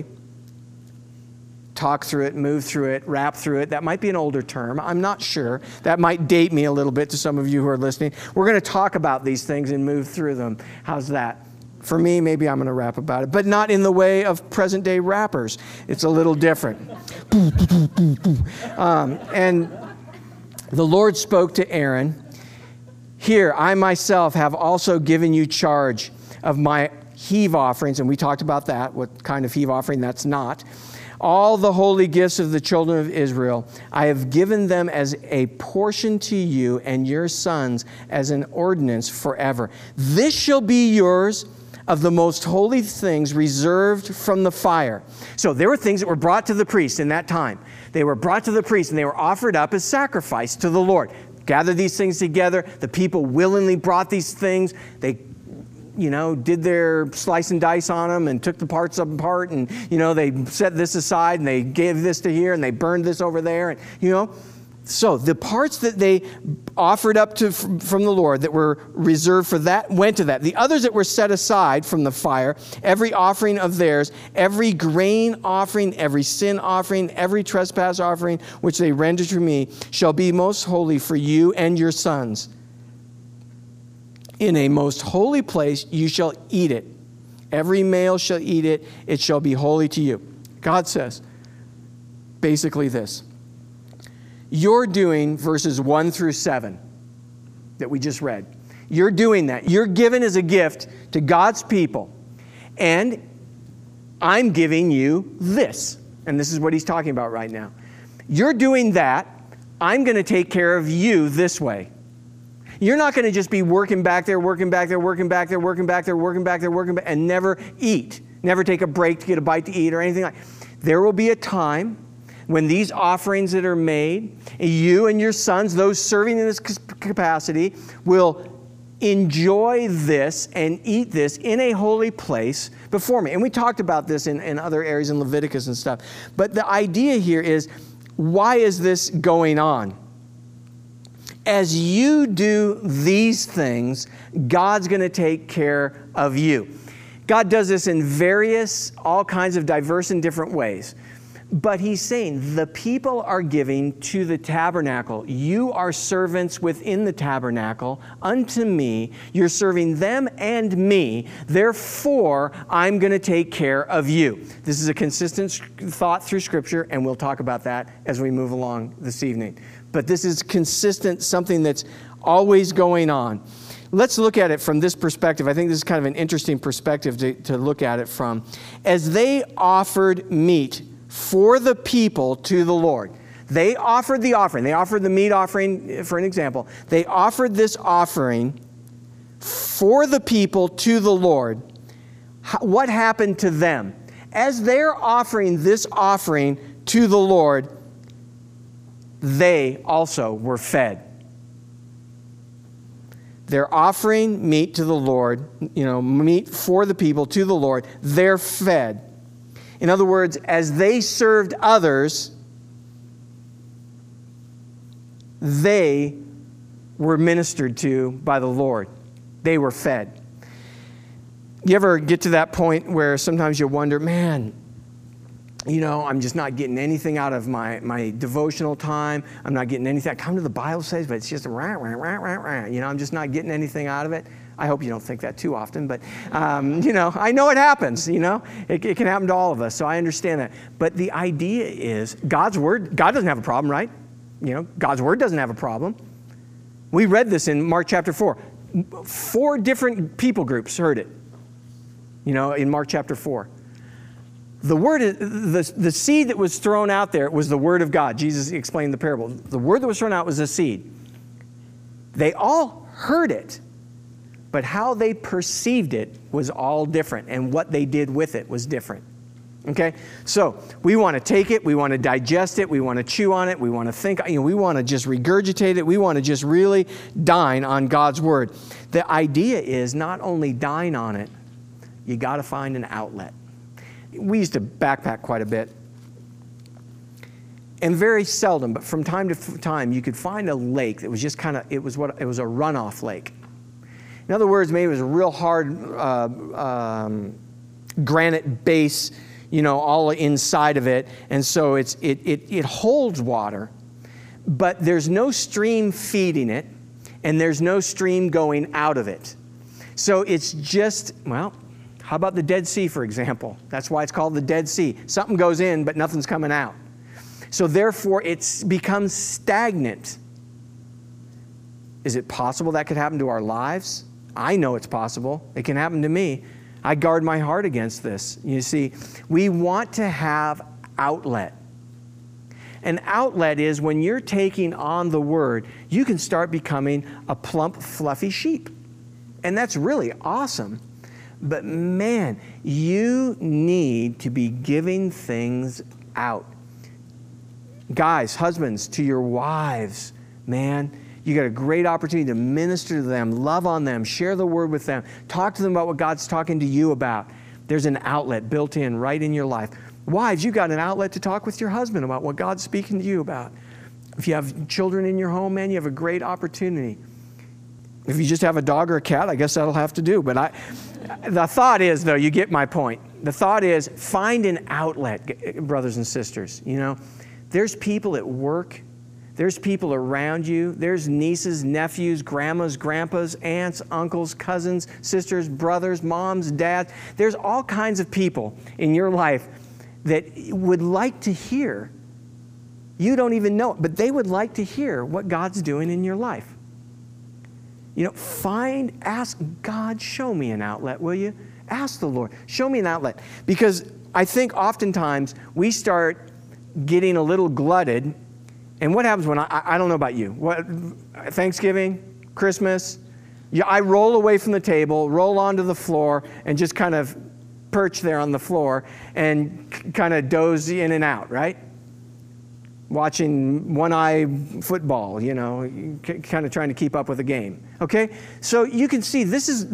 A: Talk through it, move through it, wrap through it. That might be an older term. I'm not sure. That might date me a little bit to some of you who are listening. We're going to talk about these things and move through them. How's that? For me, maybe I'm going to rap about it, but not in the way of present-day rappers. It's a little different. And the Lord spoke to Aaron, "Here, I myself have also given you charge of my heave offerings," and we talked about that, what kind of heave offering that's not. "All the holy gifts of the children of Israel, I have given them as a portion to you and your sons as an ordinance forever. This shall be yours of the most holy things reserved from the fire." So there were things that were brought to the priest in that time. They were brought to the priest and they were offered up as sacrifice to the Lord. Gather these things together. The people willingly brought these things. They, you know, did their slice and dice on them and took the parts of them apart, and, you know, they set this aside and they gave this to here and they burned this over there, and, you know, So the parts that they offered up from the Lord that were reserved for that went to that. The others that were set aside from the fire, every offering of theirs, every grain offering, every sin offering, every trespass offering, which they render to me, shall be most holy for you and your sons. In a most holy place you shall eat it. Every male shall eat it. It shall be holy to you. God says basically this. You're doing verses 1 through 7 that we just read. You're doing that. You're given as a gift to God's people. And I'm giving you this. And this is what he's talking about right now. You're doing that. I'm going to take care of you this way. You're not going to just be working back there, and never eat. Never take a break to get a bite to eat or anything like that. There will be a time when these offerings that are made, you and your sons, those serving in this capacity, will enjoy this and eat this in a holy place before me. And we talked about this in other areas in Leviticus and stuff. But the idea here is, why is this going on? As you do these things, God's going to take care of you. God does this in all kinds of diverse and different ways. But he's saying the people are giving to the tabernacle. You are servants within the tabernacle unto me. You're serving them and me. Therefore, I'm going to take care of you. This is a consistent thought through Scripture, and we'll talk about that as we move along this evening. But this is consistent, something that's always going on. Let's look at it from this perspective. I think this is kind of an interesting perspective to look at it from. As they offered meat for the people to the Lord. They offered the offering. They offered the meat offering, for an example. They offered this offering for the people to the Lord. What happened to them? As they're offering this offering to the Lord, they also were fed. They're offering meat to the Lord, meat for the people to the Lord. They're fed. In other words, as they served others, they were ministered to by the Lord. They were fed. You ever get to that point where sometimes you wonder, man, I'm just not getting anything out of my devotional time. I'm not getting anything. I come to the Bible says, but it's just I'm just not getting anything out of it. I hope you don't think that too often, but, I know it happens, It can happen to all of us, so I understand that. But the idea is God's Word, God doesn't have a problem, right? God's Word doesn't have a problem. We read this in Mark chapter 4. 4 different people groups heard it, in Mark chapter 4. The seed that was thrown out there was the Word of God. Jesus explained the parable. The word that was thrown out was a seed. They all heard it. But how they perceived it was all different, and what they did with it was different. Okay? So we want to take it, we want to digest it, we want to chew on it, we want to think, we want to just regurgitate it, we want to just really dine on God's Word. The idea is not only dine on it, you got to find an outlet. We used to backpack quite a bit. And very seldom, but from time to time, you could find a lake that was just it was a runoff lake. In other words, maybe it was a real hard granite base, all inside of it. And so it holds water, but there's no stream feeding it, and there's no stream going out of it. So it's just, how about the Dead Sea, for example? That's why it's called the Dead Sea. Something goes in, but nothing's coming out. So therefore, it becomes stagnant. Is it possible that could happen to our lives? I know it's possible. It can happen to me. I guard my heart against this. You see, we want to have outlet. An outlet is when you're taking on the Word, you can start becoming a plump, fluffy sheep. And that's really awesome. But man, you need to be giving things out. Guys, husbands, to your wives, man, you got a great opportunity to minister to them, love on them, share the Word with them, talk to them about what God's talking to you about. There's an outlet built in right in your life. Wives, you got an outlet to talk with your husband about what God's speaking to you about. If you have children in your home, man, you have a great opportunity. If you just have a dog or a cat, I guess that'll have to do. But the thought is, though, you get my point. The thought is, find an outlet, brothers and sisters. You know, there's people at work. There's people around you. There's nieces, nephews, grandmas, grandpas, aunts, uncles, cousins, sisters, brothers, moms, dads. There's all kinds of people in your life that would like to hear. You don't even know it, but they would like to hear what God's doing in your life. You know, ask God, show me an outlet, will you? Ask the Lord, show me an outlet. Because I think oftentimes we start getting a little glutted. And what happens when I don't know about you, Thanksgiving, Christmas, I roll away from the table, roll onto the floor, and just kind of perch there on the floor and kind of doze in and out, right? Watching one-eye football, you know, kind of trying to keep up with the game. Okay? So you can see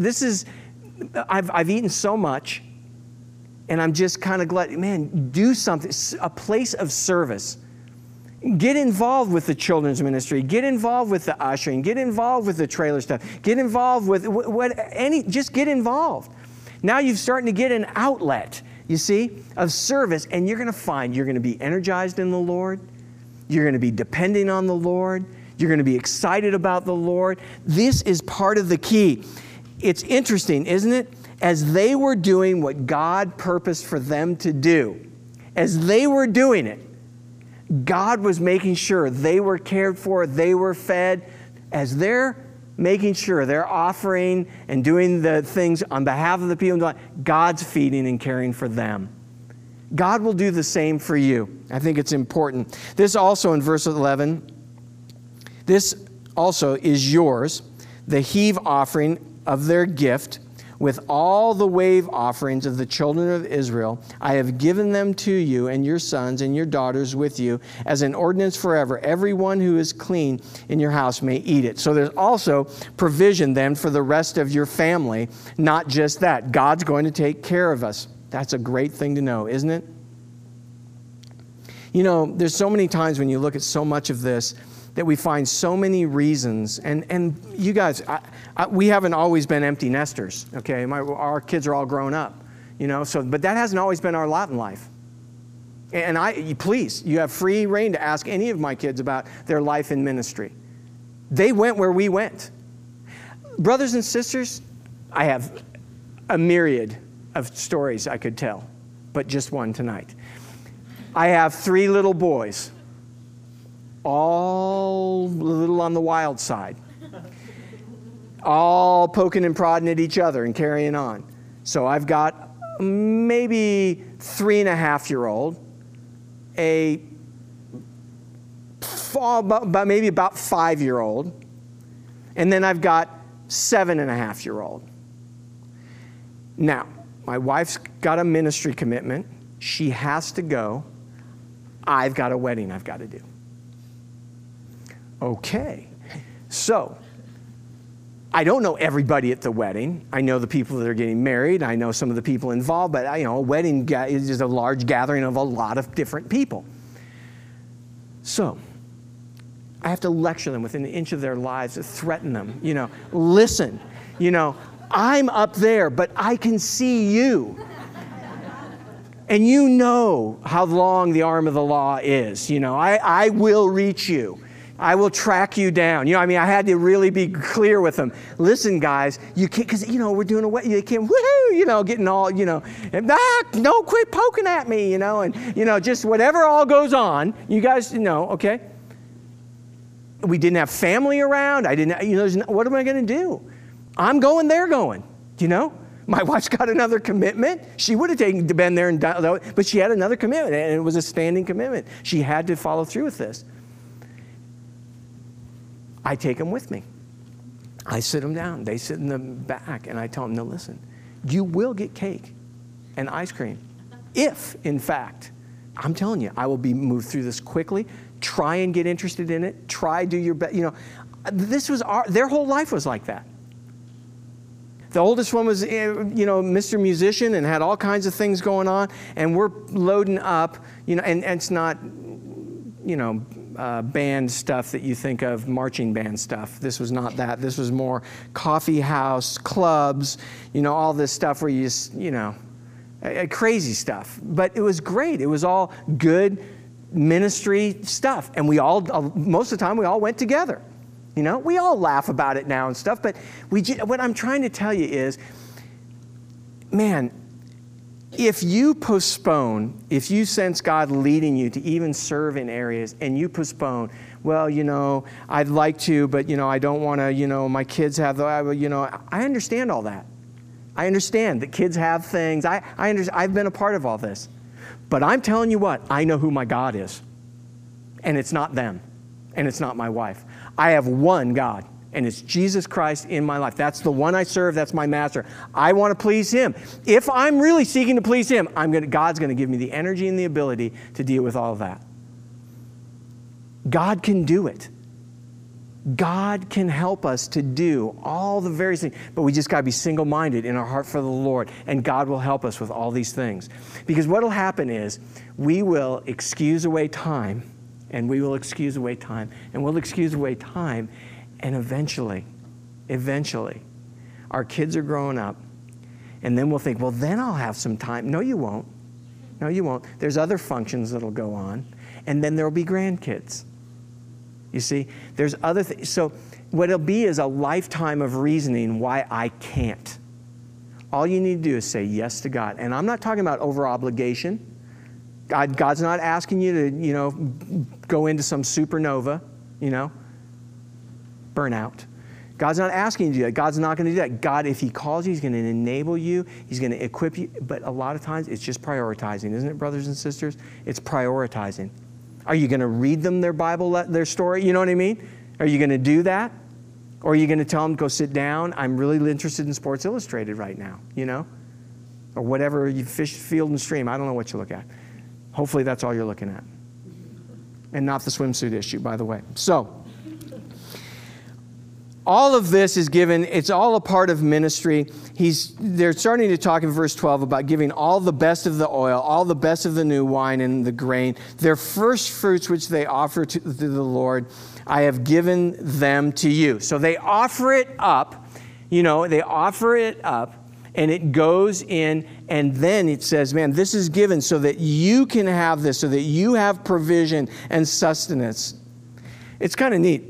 A: I've eaten so much, and I'm just kind of glad, man, do something, a place of service. Get involved with the children's ministry. Get involved with the ushering. Get involved with the trailer stuff. Get involved with just get involved. Now you're starting to get an outlet, you see, of service, and you're going to find you're going to be energized in the Lord. You're going to be depending on the Lord. You're going to be excited about the Lord. This is part of the key. It's interesting, isn't it? As they were doing what God purposed for them to do, as they were doing it, God was making sure they were cared for, they were fed. As they're making sure they're offering and doing the things on behalf of the people, God's feeding and caring for them. God will do the same for you. I think it's important. This also in verse 11, this also is yours, the heave offering of their gift, with all the wave offerings of the children of Israel. I have given them to you and your sons and your daughters with you as an ordinance forever. Everyone who is clean in your house may eat it. So there's also provision then for the rest of your family. Not just that. God's going to take care of us. That's a great thing to know, isn't it? You know, there's so many times when you look at so much of this that we find so many reasons. And you guys, we haven't always been empty nesters, okay? Our kids are all grown up, you know, but that hasn't always been our lot in life. And please, you have free reign to ask any of my kids about their life in ministry. They went where we went. Brothers and sisters, I have a myriad of stories I could tell, but just one tonight. I have 3 little boys, all a little on the wild side, all poking and prodding at each other and carrying on. So I've got maybe 3.5-year-old, maybe about 5-year-old, and then I've got 7.5-year-old. Now, my wife's got a ministry commitment. She has to go. I've got a wedding I've got to do. Okay, so I don't know everybody at the wedding. I know the people that are getting married. I know some of the people involved, but a wedding is a large gathering of a lot of different people. So I have to lecture them within an inch of their lives, to threaten them. Listen, I'm up there, but I can see you. And you know how long the arm of the law is. I will reach you. I will track you down. I had to really be clear with them. Listen, guys, you can't, because, we're doing a wedding. You can't, woohoo, getting all, no, quit poking at me, and, just whatever all goes on. You guys know, okay? We didn't have family around. I didn't, what am I going to do? I'm going, they're going, My wife's got another commitment. She would have been there, but she had another commitment, and it was a standing commitment. She had to follow through with this. I take them with me. I sit them down. They sit in the back, and I tell them, no, listen, you will get cake and ice cream if, in fact, I'm telling you, I will be moved through this quickly. Try and get interested in it. Try, do your best. This was their whole life was like that. The oldest one was, Mr. Musician and had all kinds of things going on, and we're loading up, and it's not, band stuff that you think of, marching band stuff. This was not that. This was more coffee house, clubs, all this stuff where you just, crazy stuff. But it was great. It was all good ministry stuff. And we all, most of the time, we all went together. We all laugh about it now and stuff. But what I'm trying to tell you is, man, if you sense God leading you to even serve in areas and you postpone, well, I'd like to, but, I don't want to, my kids have, I understand all that. I understand that kids have things. I've been a part of all this. But I'm telling you what, I know who my God is. And it's not them. And it's not my wife. I have one God. And it's Jesus Christ in my life. That's the one I serve. That's my master. I want to please Him. If I'm really seeking to please Him, God's going to give me the energy and the ability to deal with all of that. God can do it. God can help us to do all the various things. But we just got to be single-minded in our heart for the Lord. And God will help us with all these things. Because what will happen is we will excuse away time. And we will excuse away time. And we'll excuse away time. And eventually, our kids are growing up, and then we'll think, well, then I'll have some time. No, you won't. No, you won't. There's other functions that'll go on, and then there'll be grandkids. You see, there's other things. So what it'll be is a lifetime of reasoning why I can't. All you need to do is say yes to God. And I'm not talking about over-obligation. God's not asking you to, go into some supernova, burnout. God's not asking you to do that. God's not going to do that. God, if He calls you, He's going to enable you. He's going to equip you. But a lot of times, it's just prioritizing, isn't it, brothers and sisters? It's prioritizing. Are you going to read them their Bible, their story? You know what I mean? Are you going to do that? Or are you going to tell them, go sit down? I'm really interested in Sports Illustrated right now, Or whatever, you fish, field, and stream. I don't know what you look at. Hopefully, that's all you're looking at. And not the swimsuit issue, by the way. So, all of this is given, it's all a part of ministry. They're starting to talk in verse 12 about giving all the best of the oil, all the best of the new wine and the grain. Their first fruits which they offer to the Lord, I have given them to you. So they offer it up, they offer it up, and it goes in, and then it says, man, this is given so that you can have this, so that you have provision and sustenance. It's kind of neat.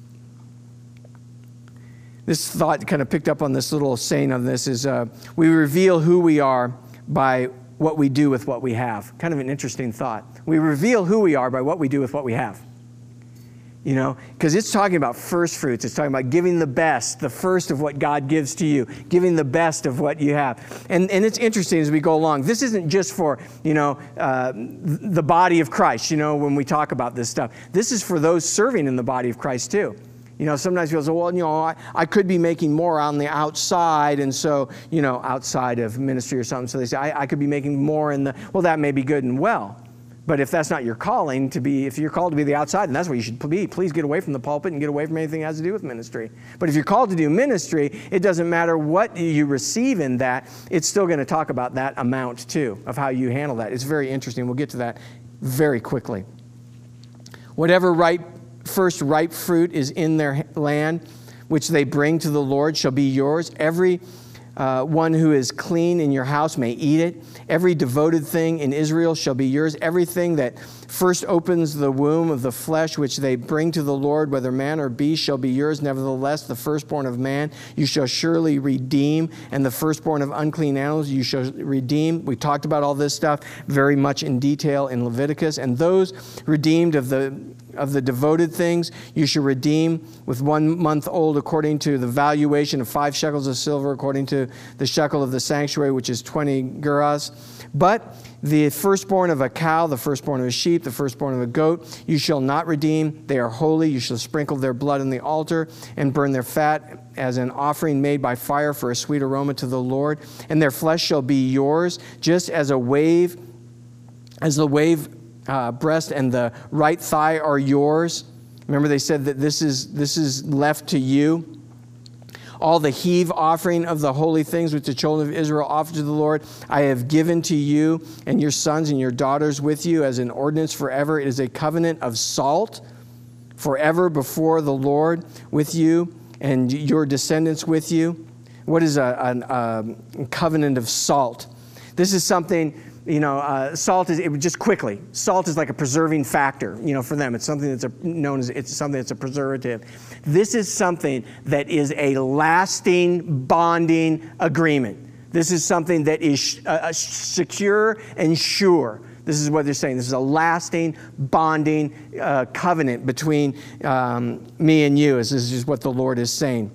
A: This thought kind of picked up on this little saying on this is, we reveal who we are by what we do with what we have. Kind of an interesting thought. We reveal who we are by what we do with what we have. Because it's talking about first fruits. It's talking about giving the best, the first of what God gives to you, giving the best of what you have. And it's interesting as we go along. This isn't just for, the body of Christ, when we talk about this stuff. This is for those serving in the body of Christ too. Sometimes people say, well, I could be making more on the outside, and so, outside of ministry or something. So they say, I could be making more well, that may be good and well. But if that's not your calling if you're called to be the outside, and that's where you should be, please get away from the pulpit and get away from anything that has to do with ministry. But if you're called to do ministry, it doesn't matter what you receive in that, it's still going to talk about that amount too, of how you handle that. It's very interesting. We'll get to that very quickly. Whatever first ripe fruit is in their land, which they bring to the Lord, shall be yours. Every one who is clean in your house may eat it. Every devoted thing in Israel shall be yours. Everything that first opens the womb of the flesh, which they bring to the Lord, whether man or beast, shall be yours. Nevertheless, the firstborn of man you shall surely redeem, and the firstborn of unclean animals you shall redeem. We talked about all this stuff very much in detail in Leviticus. And those redeemed of the devoted things you shall redeem with 1 month old according to the valuation of 5 shekels of silver, according to the shekel of the sanctuary, which is 20 gerahs. But the firstborn of a cow, the firstborn of a sheep, the firstborn of a goat, you shall not redeem. They are holy. You shall sprinkle their blood on the altar and burn their fat as an offering made by fire for a sweet aroma to the Lord. And their flesh shall be yours, just as the wave breast and the right thigh are yours. Remember they said that this is left to you. All the heave offering of the holy things which the children of Israel offer to the Lord, I have given to you and your sons and your daughters with you as an ordinance forever. It is a covenant of salt forever before the Lord with you and your descendants with you. What is a covenant of salt? This is something, salt is, salt is like a preserving factor, for them. It's something that's something that's a preservative. This is something that is a lasting bonding agreement. This is something that is secure and sure. This is what they're saying. This is a lasting bonding covenant between me and you. This is just what the Lord is saying.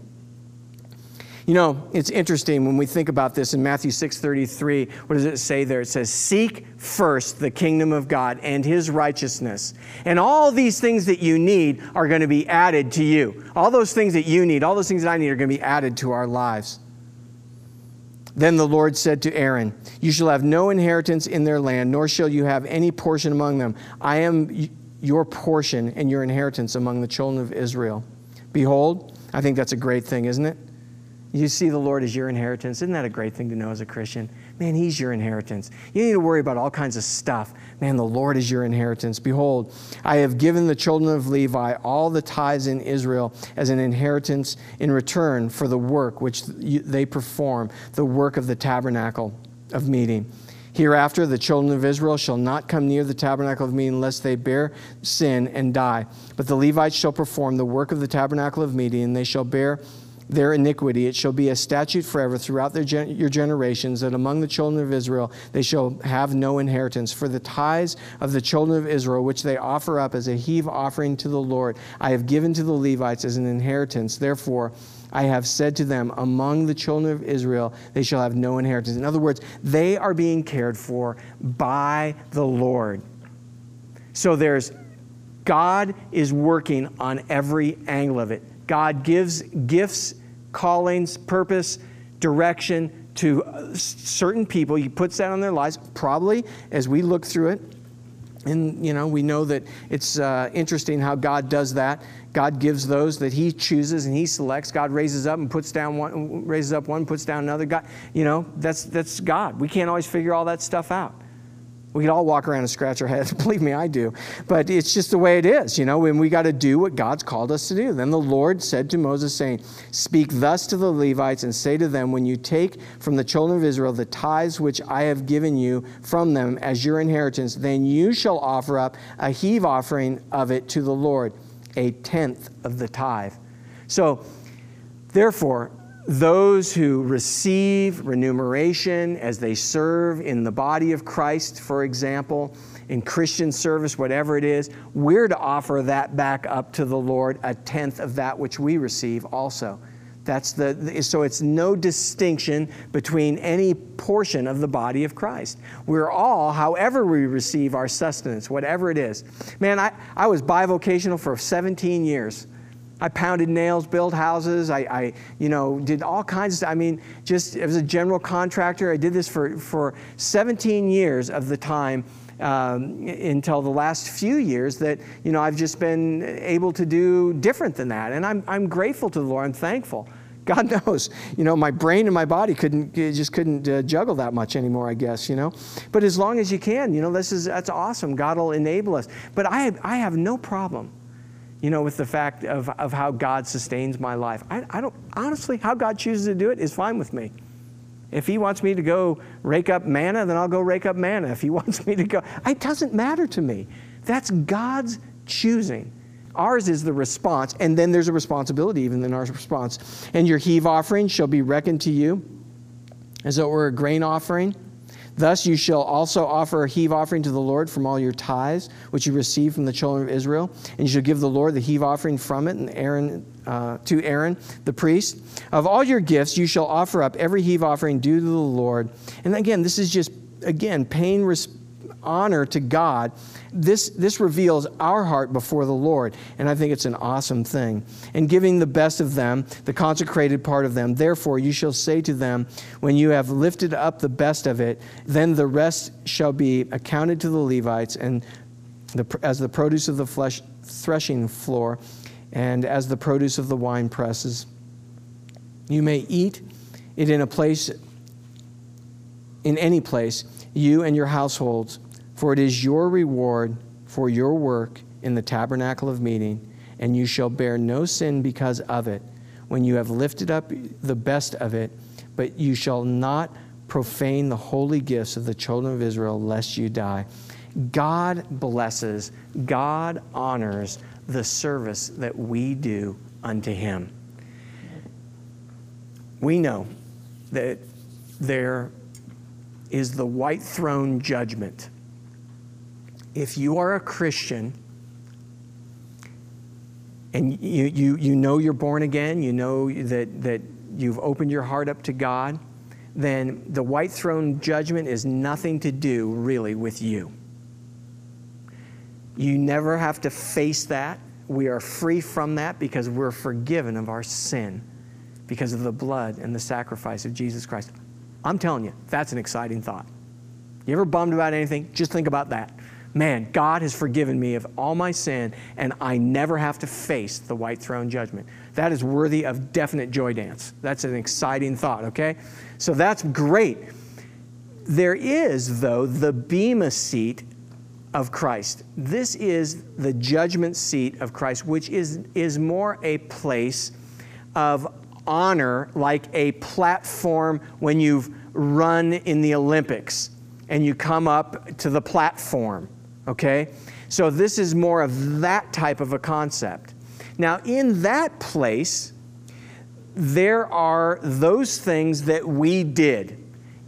A: It's interesting when we think about this in Matthew 6:33. What does it say there? It says, seek first the kingdom of God and his righteousness. And all these things that you need are going to be added to you. All those things that you need, all those things that I need are going to be added to our lives. Then the Lord said to Aaron, you shall have no inheritance in their land, nor shall you have any portion among them. I am your portion and your inheritance among the children of Israel. Behold, I think that's a great thing, isn't it? You see the Lord as your inheritance. Isn't that a great thing to know as a Christian? Man, he's your inheritance. You don't need to worry about all kinds of stuff. Man, the Lord is your inheritance. Behold, I have given the children of Levi all the tithes in Israel as an inheritance in return for the work which they perform, the work of the tabernacle of meeting. Hereafter, the children of Israel shall not come near the tabernacle of meeting lest they bear sin and die. But the Levites shall perform the work of the tabernacle of meeting, and they shall bear their iniquity. It shall be a statute forever throughout your generations, that among the children of Israel they shall have no inheritance. For the tithes of the children of Israel, which they offer up as a heave offering to the Lord, I have given to the Levites as an inheritance. Therefore, I have said to them, among the children of Israel they shall have no inheritance. In other words, they are being cared for by the Lord. So God is working on every angle of it. God gives gifts, callings, purpose, direction to certain people. He puts that on their lives. Probably, as we look through it, and we know that it's interesting how God does that. God gives those that he chooses and he selects. God raises up and puts down one, raises up one, puts down another. God, that's God. We can't always figure all that stuff out. We could all walk around and scratch our heads. Believe me, I do. But it's just the way it is, and we got to do what God's called us to do. Then the Lord said to Moses, saying, speak thus to the Levites and say to them, when you take from the children of Israel the tithes which I have given you from them as your inheritance, then you shall offer up a heave offering of it to the Lord, 1/10 of the tithe. So, therefore, those who receive remuneration as they serve in the body of Christ, for example, in Christian service, whatever it is, we're to offer that back up to the Lord, 1/10 of that which we receive also. So it's no distinction between any portion of the body of Christ. We're all, however we receive our sustenance, whatever it is. Man, I was bivocational for 17 years. I pounded nails, built houses. I did all kinds of stuff. I mean, just as a general contractor, I did this for 17 years of the time until the last few years that, I've just been able to do different than that. And I'm grateful to the Lord. I'm thankful. God knows, my brain and my body couldn't juggle that much anymore, I guess, But as long as you can, that's awesome. God will enable us. But I have no problem, with the fact of how God sustains my life. I don't, honestly, how God chooses to do it is fine with me. If he wants me to go rake up manna, then I'll go rake up manna. If he wants me to go, it doesn't matter to me. That's God's choosing. Ours is the response, and then there's a responsibility even in our response. And your heave offering shall be reckoned to you as though it were a grain offering. Thus you shall also offer a heave offering to the Lord from all your tithes, which you receive from the children of Israel. And you shall give the Lord the heave offering from it, and to Aaron the priest. Of all your gifts you shall offer up every heave offering due to the Lord. And again, this is just, paying honor to God. This reveals our heart before the Lord, and I think it's an awesome thing. And giving the best of them, the consecrated part of them. Therefore you shall say to them, when you have lifted up the best of it, then the rest shall be accounted to the Levites, and as the produce of the threshing floor, and as the produce of the wine presses. You may eat it in any place, you and your households, for it is your reward for your work in the tabernacle of meeting, and you shall bear no sin because of it, when you have lifted up the best of it, but you shall not profane the holy gifts of the children of Israel, lest you die. God blesses, God honors the service that we do unto Him. We know that there is the white throne judgment. If you are a Christian and you know you're born again, you know that you've opened your heart up to God, then the white throne judgment is nothing to do really with you. You never have to face that. We are free from that because we're forgiven of our sin because of the blood and the sacrifice of Jesus Christ. I'm telling you, that's an exciting thought. You ever bummed about anything? Just think about that. Man, God has forgiven me of all my sin, and I never have to face the white throne judgment. That is worthy of definite joy dance. That's an exciting thought, okay? So that's great. There is, though, the bema seat of Christ. This is the judgment seat of Christ, which is more a place of honor, like a platform when you've run in the Olympics and you come up to the platform, okay? So this is more of that type of a concept. Now, in that place, there are those things that we did,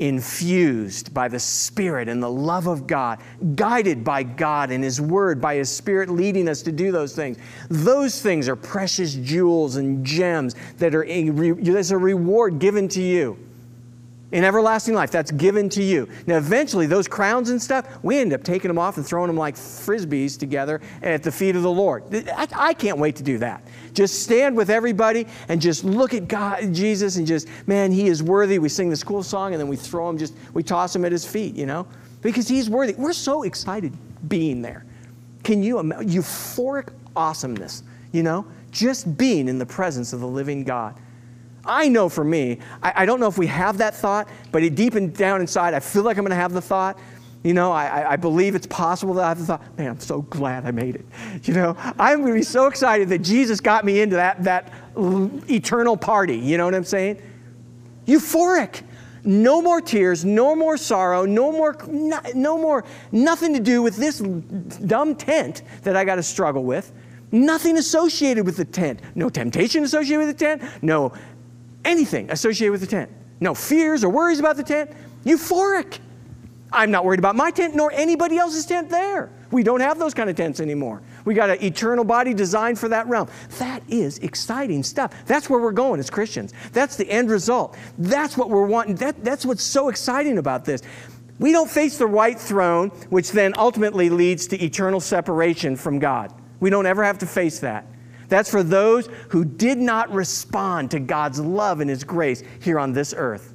A: infused by the Spirit and the love of God, guided by God and His Word, by His Spirit leading us to do those things. Those things are precious jewels and gems that are there's a reward given to you. In everlasting life, that's given to you. Now, eventually, those crowns and stuff, we end up taking them off and throwing them like Frisbees together at the feet of the Lord. I can't wait to do that. Just stand with everybody and just look at God, Jesus, and just, man, He is worthy. We sing this cool song, and then we throw Him, we toss Him at His feet, you know, because He's worthy. We're so excited being there. Can you imagine? Euphoric awesomeness, you know, just being in the presence of the living God. I know for me, I don't know if we have that thought, but deep down inside, I feel like I'm going to have the thought. You know, I believe it's possible that I have the thought, man, I'm so glad I made it. You know, I'm going to be so excited that Jesus got me into that eternal party. You know what I'm saying? Euphoric. No more tears, no more sorrow, no more, nothing to do with this dumb tent that I got to struggle with. Nothing associated with the tent. No temptation associated with the tent. No anything associated with the tent. No fears or worries about the tent. Euphoric. I'm not worried about my tent nor anybody else's tent there. We don't have those kind of tents anymore. We got an eternal body designed for that realm. That is exciting stuff. That's where we're going as Christians. That's the end result. That's what we're wanting. That's what's so exciting about this. We don't face the white throne, which then ultimately leads to eternal separation from God. We don't ever have to face that. That's for those who did not respond to God's love and His grace here on this earth.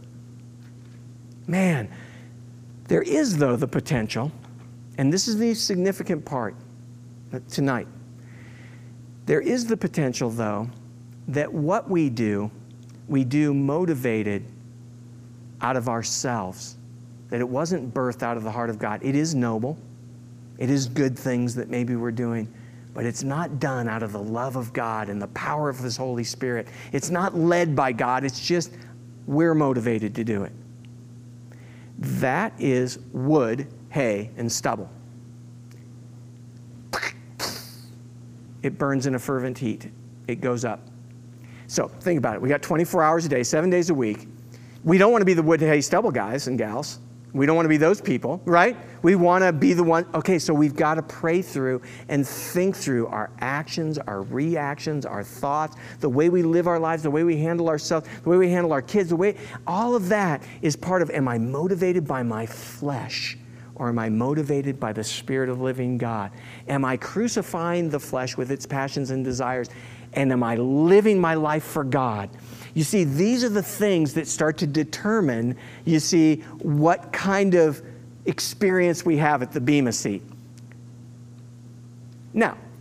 A: Man, there is, though, the potential, and this is the significant part tonight. There is the potential, though, that what we do motivated out of ourselves, that it wasn't birthed out of the heart of God. It is noble. It is good things that maybe we're doing. But it's not done out of the love of God and the power of His Holy Spirit. It's not led by God. It's just we're motivated to do it. That is wood, hay, and stubble. It burns in a fervent heat. It goes up. So think about it. We got 24 hours a day, 7 days a week. We don't want to be the wood, hay, stubble guys and gals. We don't want to be those people, right? We want to be the one. Okay, so we've got to pray through and think through our actions, our reactions, our thoughts, the way we live our lives, the way we handle ourselves, the way we handle our kids, all of that is part of, am I motivated by my flesh or am I motivated by the Spirit of the living God? Am I crucifying the flesh with its passions and desires? And am I living my life for God? You see, these are the things that start to determine, you see, what kind of experience we have at the bema seat. Now,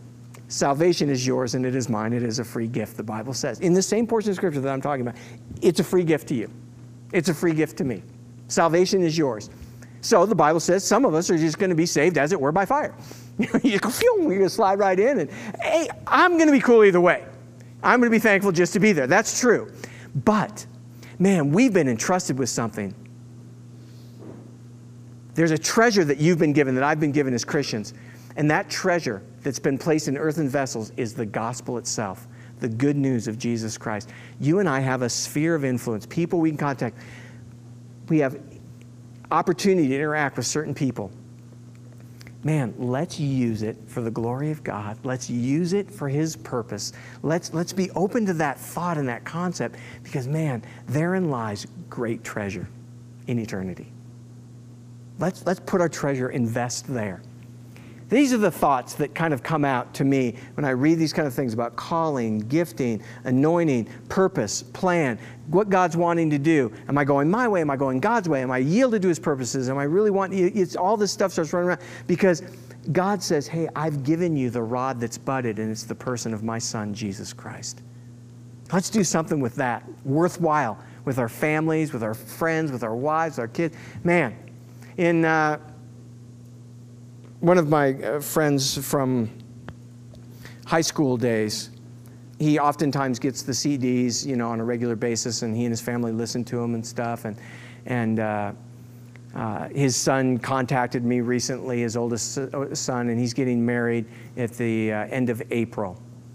A: Salvation is yours and it is mine. It is a free gift, the Bible says. In the same portion of Scripture that I'm talking about, it's a free gift to you. It's a free gift to me. Salvation is yours. So the Bible says some of us are just going to be saved, as it were, by fire. You're going to slide right in and, hey, I'm going to be cool either way. I'm going to be thankful just to be there. That's true. But, man, we've been entrusted with something. There's a treasure that you've been given, that I've been given as Christians. And that treasure that's been placed in earthen vessels is the gospel itself, the good news of Jesus Christ. You and I have a sphere of influence, people we can contact. We have opportunity to interact with certain people. Man, let's use it for the glory of God. Let's use it for His purpose. Let's be open to that thought and that concept, because, man, therein lies great treasure in eternity. Let's put our treasure, invest there. These are the thoughts that kind of come out to me when I read these kind of things about calling, gifting, anointing, purpose, plan, what God's wanting to do. Am I going my way? Am I going God's way? Am I yielded to His purposes? Am I really wanting, it's all this stuff starts running around, because God says, hey, I've given you the rod that's budded, and it's the person of my Son, Jesus Christ. Let's do something with that, worthwhile, with our families, with our friends, with our wives, our kids. Man, in one of my friends from high school days, he oftentimes gets the CDs, on a regular basis, and he and his family listen to them and stuff. And his son contacted me recently, his oldest son, and he's getting married at the end of April,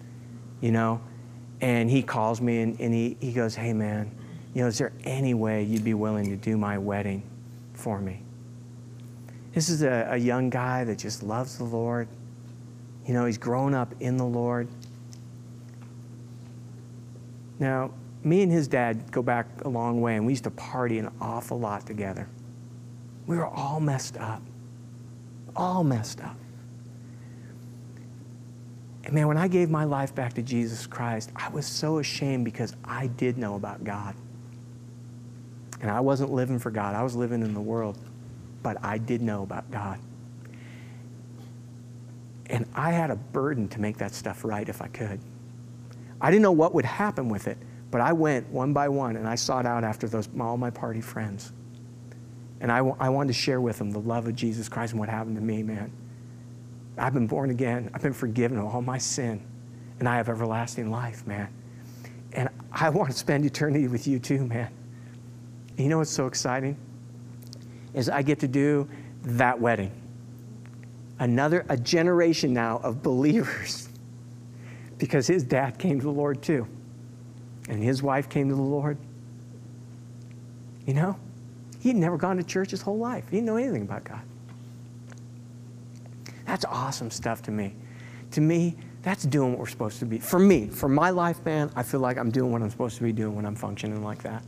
A: And he calls me and he goes, hey man, is there any way you'd be willing to do my wedding for me? This is a young guy that just loves the Lord. He's grown up in the Lord. Now, me and his dad go back a long way, and we used to party an awful lot together. We were all messed up. All messed up. And man, when I gave my life back to Jesus Christ, I was so ashamed, because I did know about God. And I wasn't living for God. I was living in the world. But I did know about God. And I had a burden to make that stuff right if I could. I didn't know what would happen with it, but I went one by one and I sought out after all my party friends. And I wanted to share with them the love of Jesus Christ and what happened to me, man. I've been born again. I've been forgiven of all my sin. And I have everlasting life, man. And I want to spend eternity with you too, man. And you know what's so exciting? Is I get to do that wedding. A generation now of believers, because his dad came to the Lord too. And his wife came to the Lord. He'd never gone to church his whole life. He didn't know anything about God. That's awesome stuff to me. To me, that's doing what we're supposed to be. For me, for my life, man, I feel like I'm doing what I'm supposed to be doing when I'm functioning like that,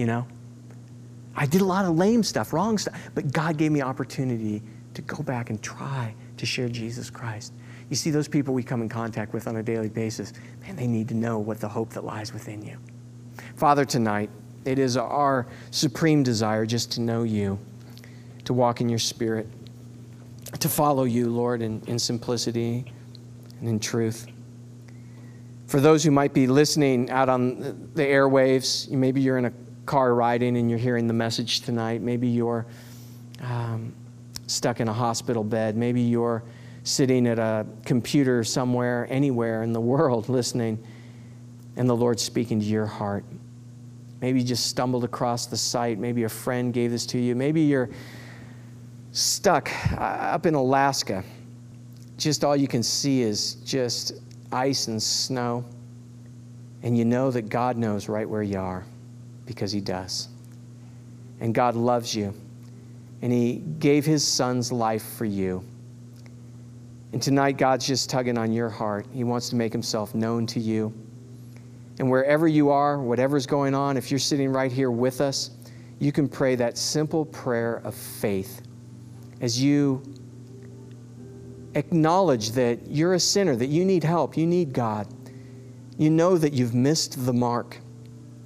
A: I did a lot of lame stuff, wrong stuff, but God gave me opportunity to go back and try to share Jesus Christ. You see, those people we come in contact with on a daily basis, man, they need to know what the hope that lies within you. Father, tonight, it is our supreme desire just to know you, to walk in your Spirit, to follow you, Lord, in simplicity and in truth. For those who might be listening out on the airwaves, maybe you're in a car riding and you're hearing the message tonight. Maybe you're stuck in a hospital bed. Maybe you're sitting at a computer somewhere, anywhere in the world listening, and the Lord's speaking to your heart. Maybe you just stumbled across the site. Maybe a friend gave this to you. Maybe you're stuck up in Alaska. Just all you can see is just ice and snow. And you know that God knows right where you are, because He does. And God loves you. And He gave His Son's life for you. And tonight, God's just tugging on your heart. He wants to make Himself known to you. And wherever you are, whatever's going on, if you're sitting right here with us, you can pray that simple prayer of faith as you acknowledge that you're a sinner, that you need help, you need God. You know that you've missed the mark.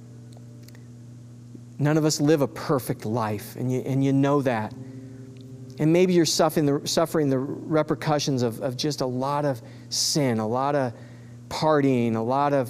A: None of us live a perfect life, and you know that. And maybe you're suffering the repercussions of just a lot of sin, a lot of partying, a lot of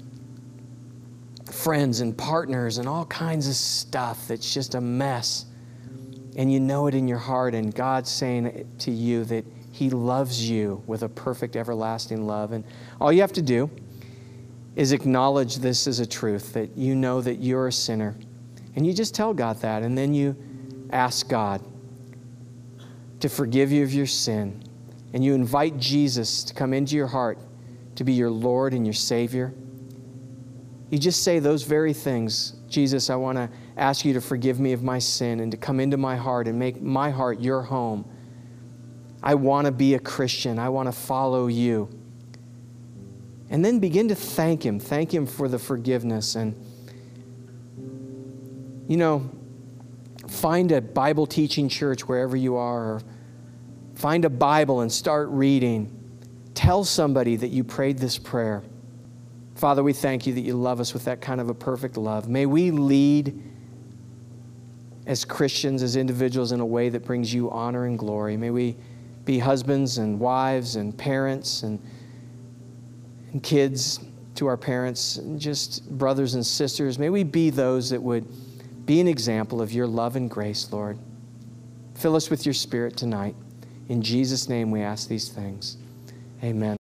A: friends and partners and all kinds of stuff that's just a mess. And you know it in your heart, and God's saying to you that He loves you with a perfect, everlasting love. And all you have to do is acknowledge this as a truth, that you know that you're a sinner. And you just tell God that, and then you ask God to forgive you of your sin. And you invite Jesus to come into your heart to be your Lord and your Savior. You just say those very things. Jesus, I want to ask you to forgive me of my sin and to come into my heart and make my heart your home. I want to be a Christian. I want to follow you. And then begin to thank Him. Thank Him for the forgiveness. And, find a Bible teaching church wherever you are. Or find a Bible and start reading. Tell somebody that you prayed this prayer. Father, we thank you that you love us with that kind of a perfect love. May we lead as Christians, as individuals, in a way that brings you honor and glory. May we be husbands and wives and parents and kids to our parents, and just brothers and sisters. May we be those that would be an example of your love and grace, Lord. Fill us with your Spirit tonight. In Jesus' name we ask these things. Amen.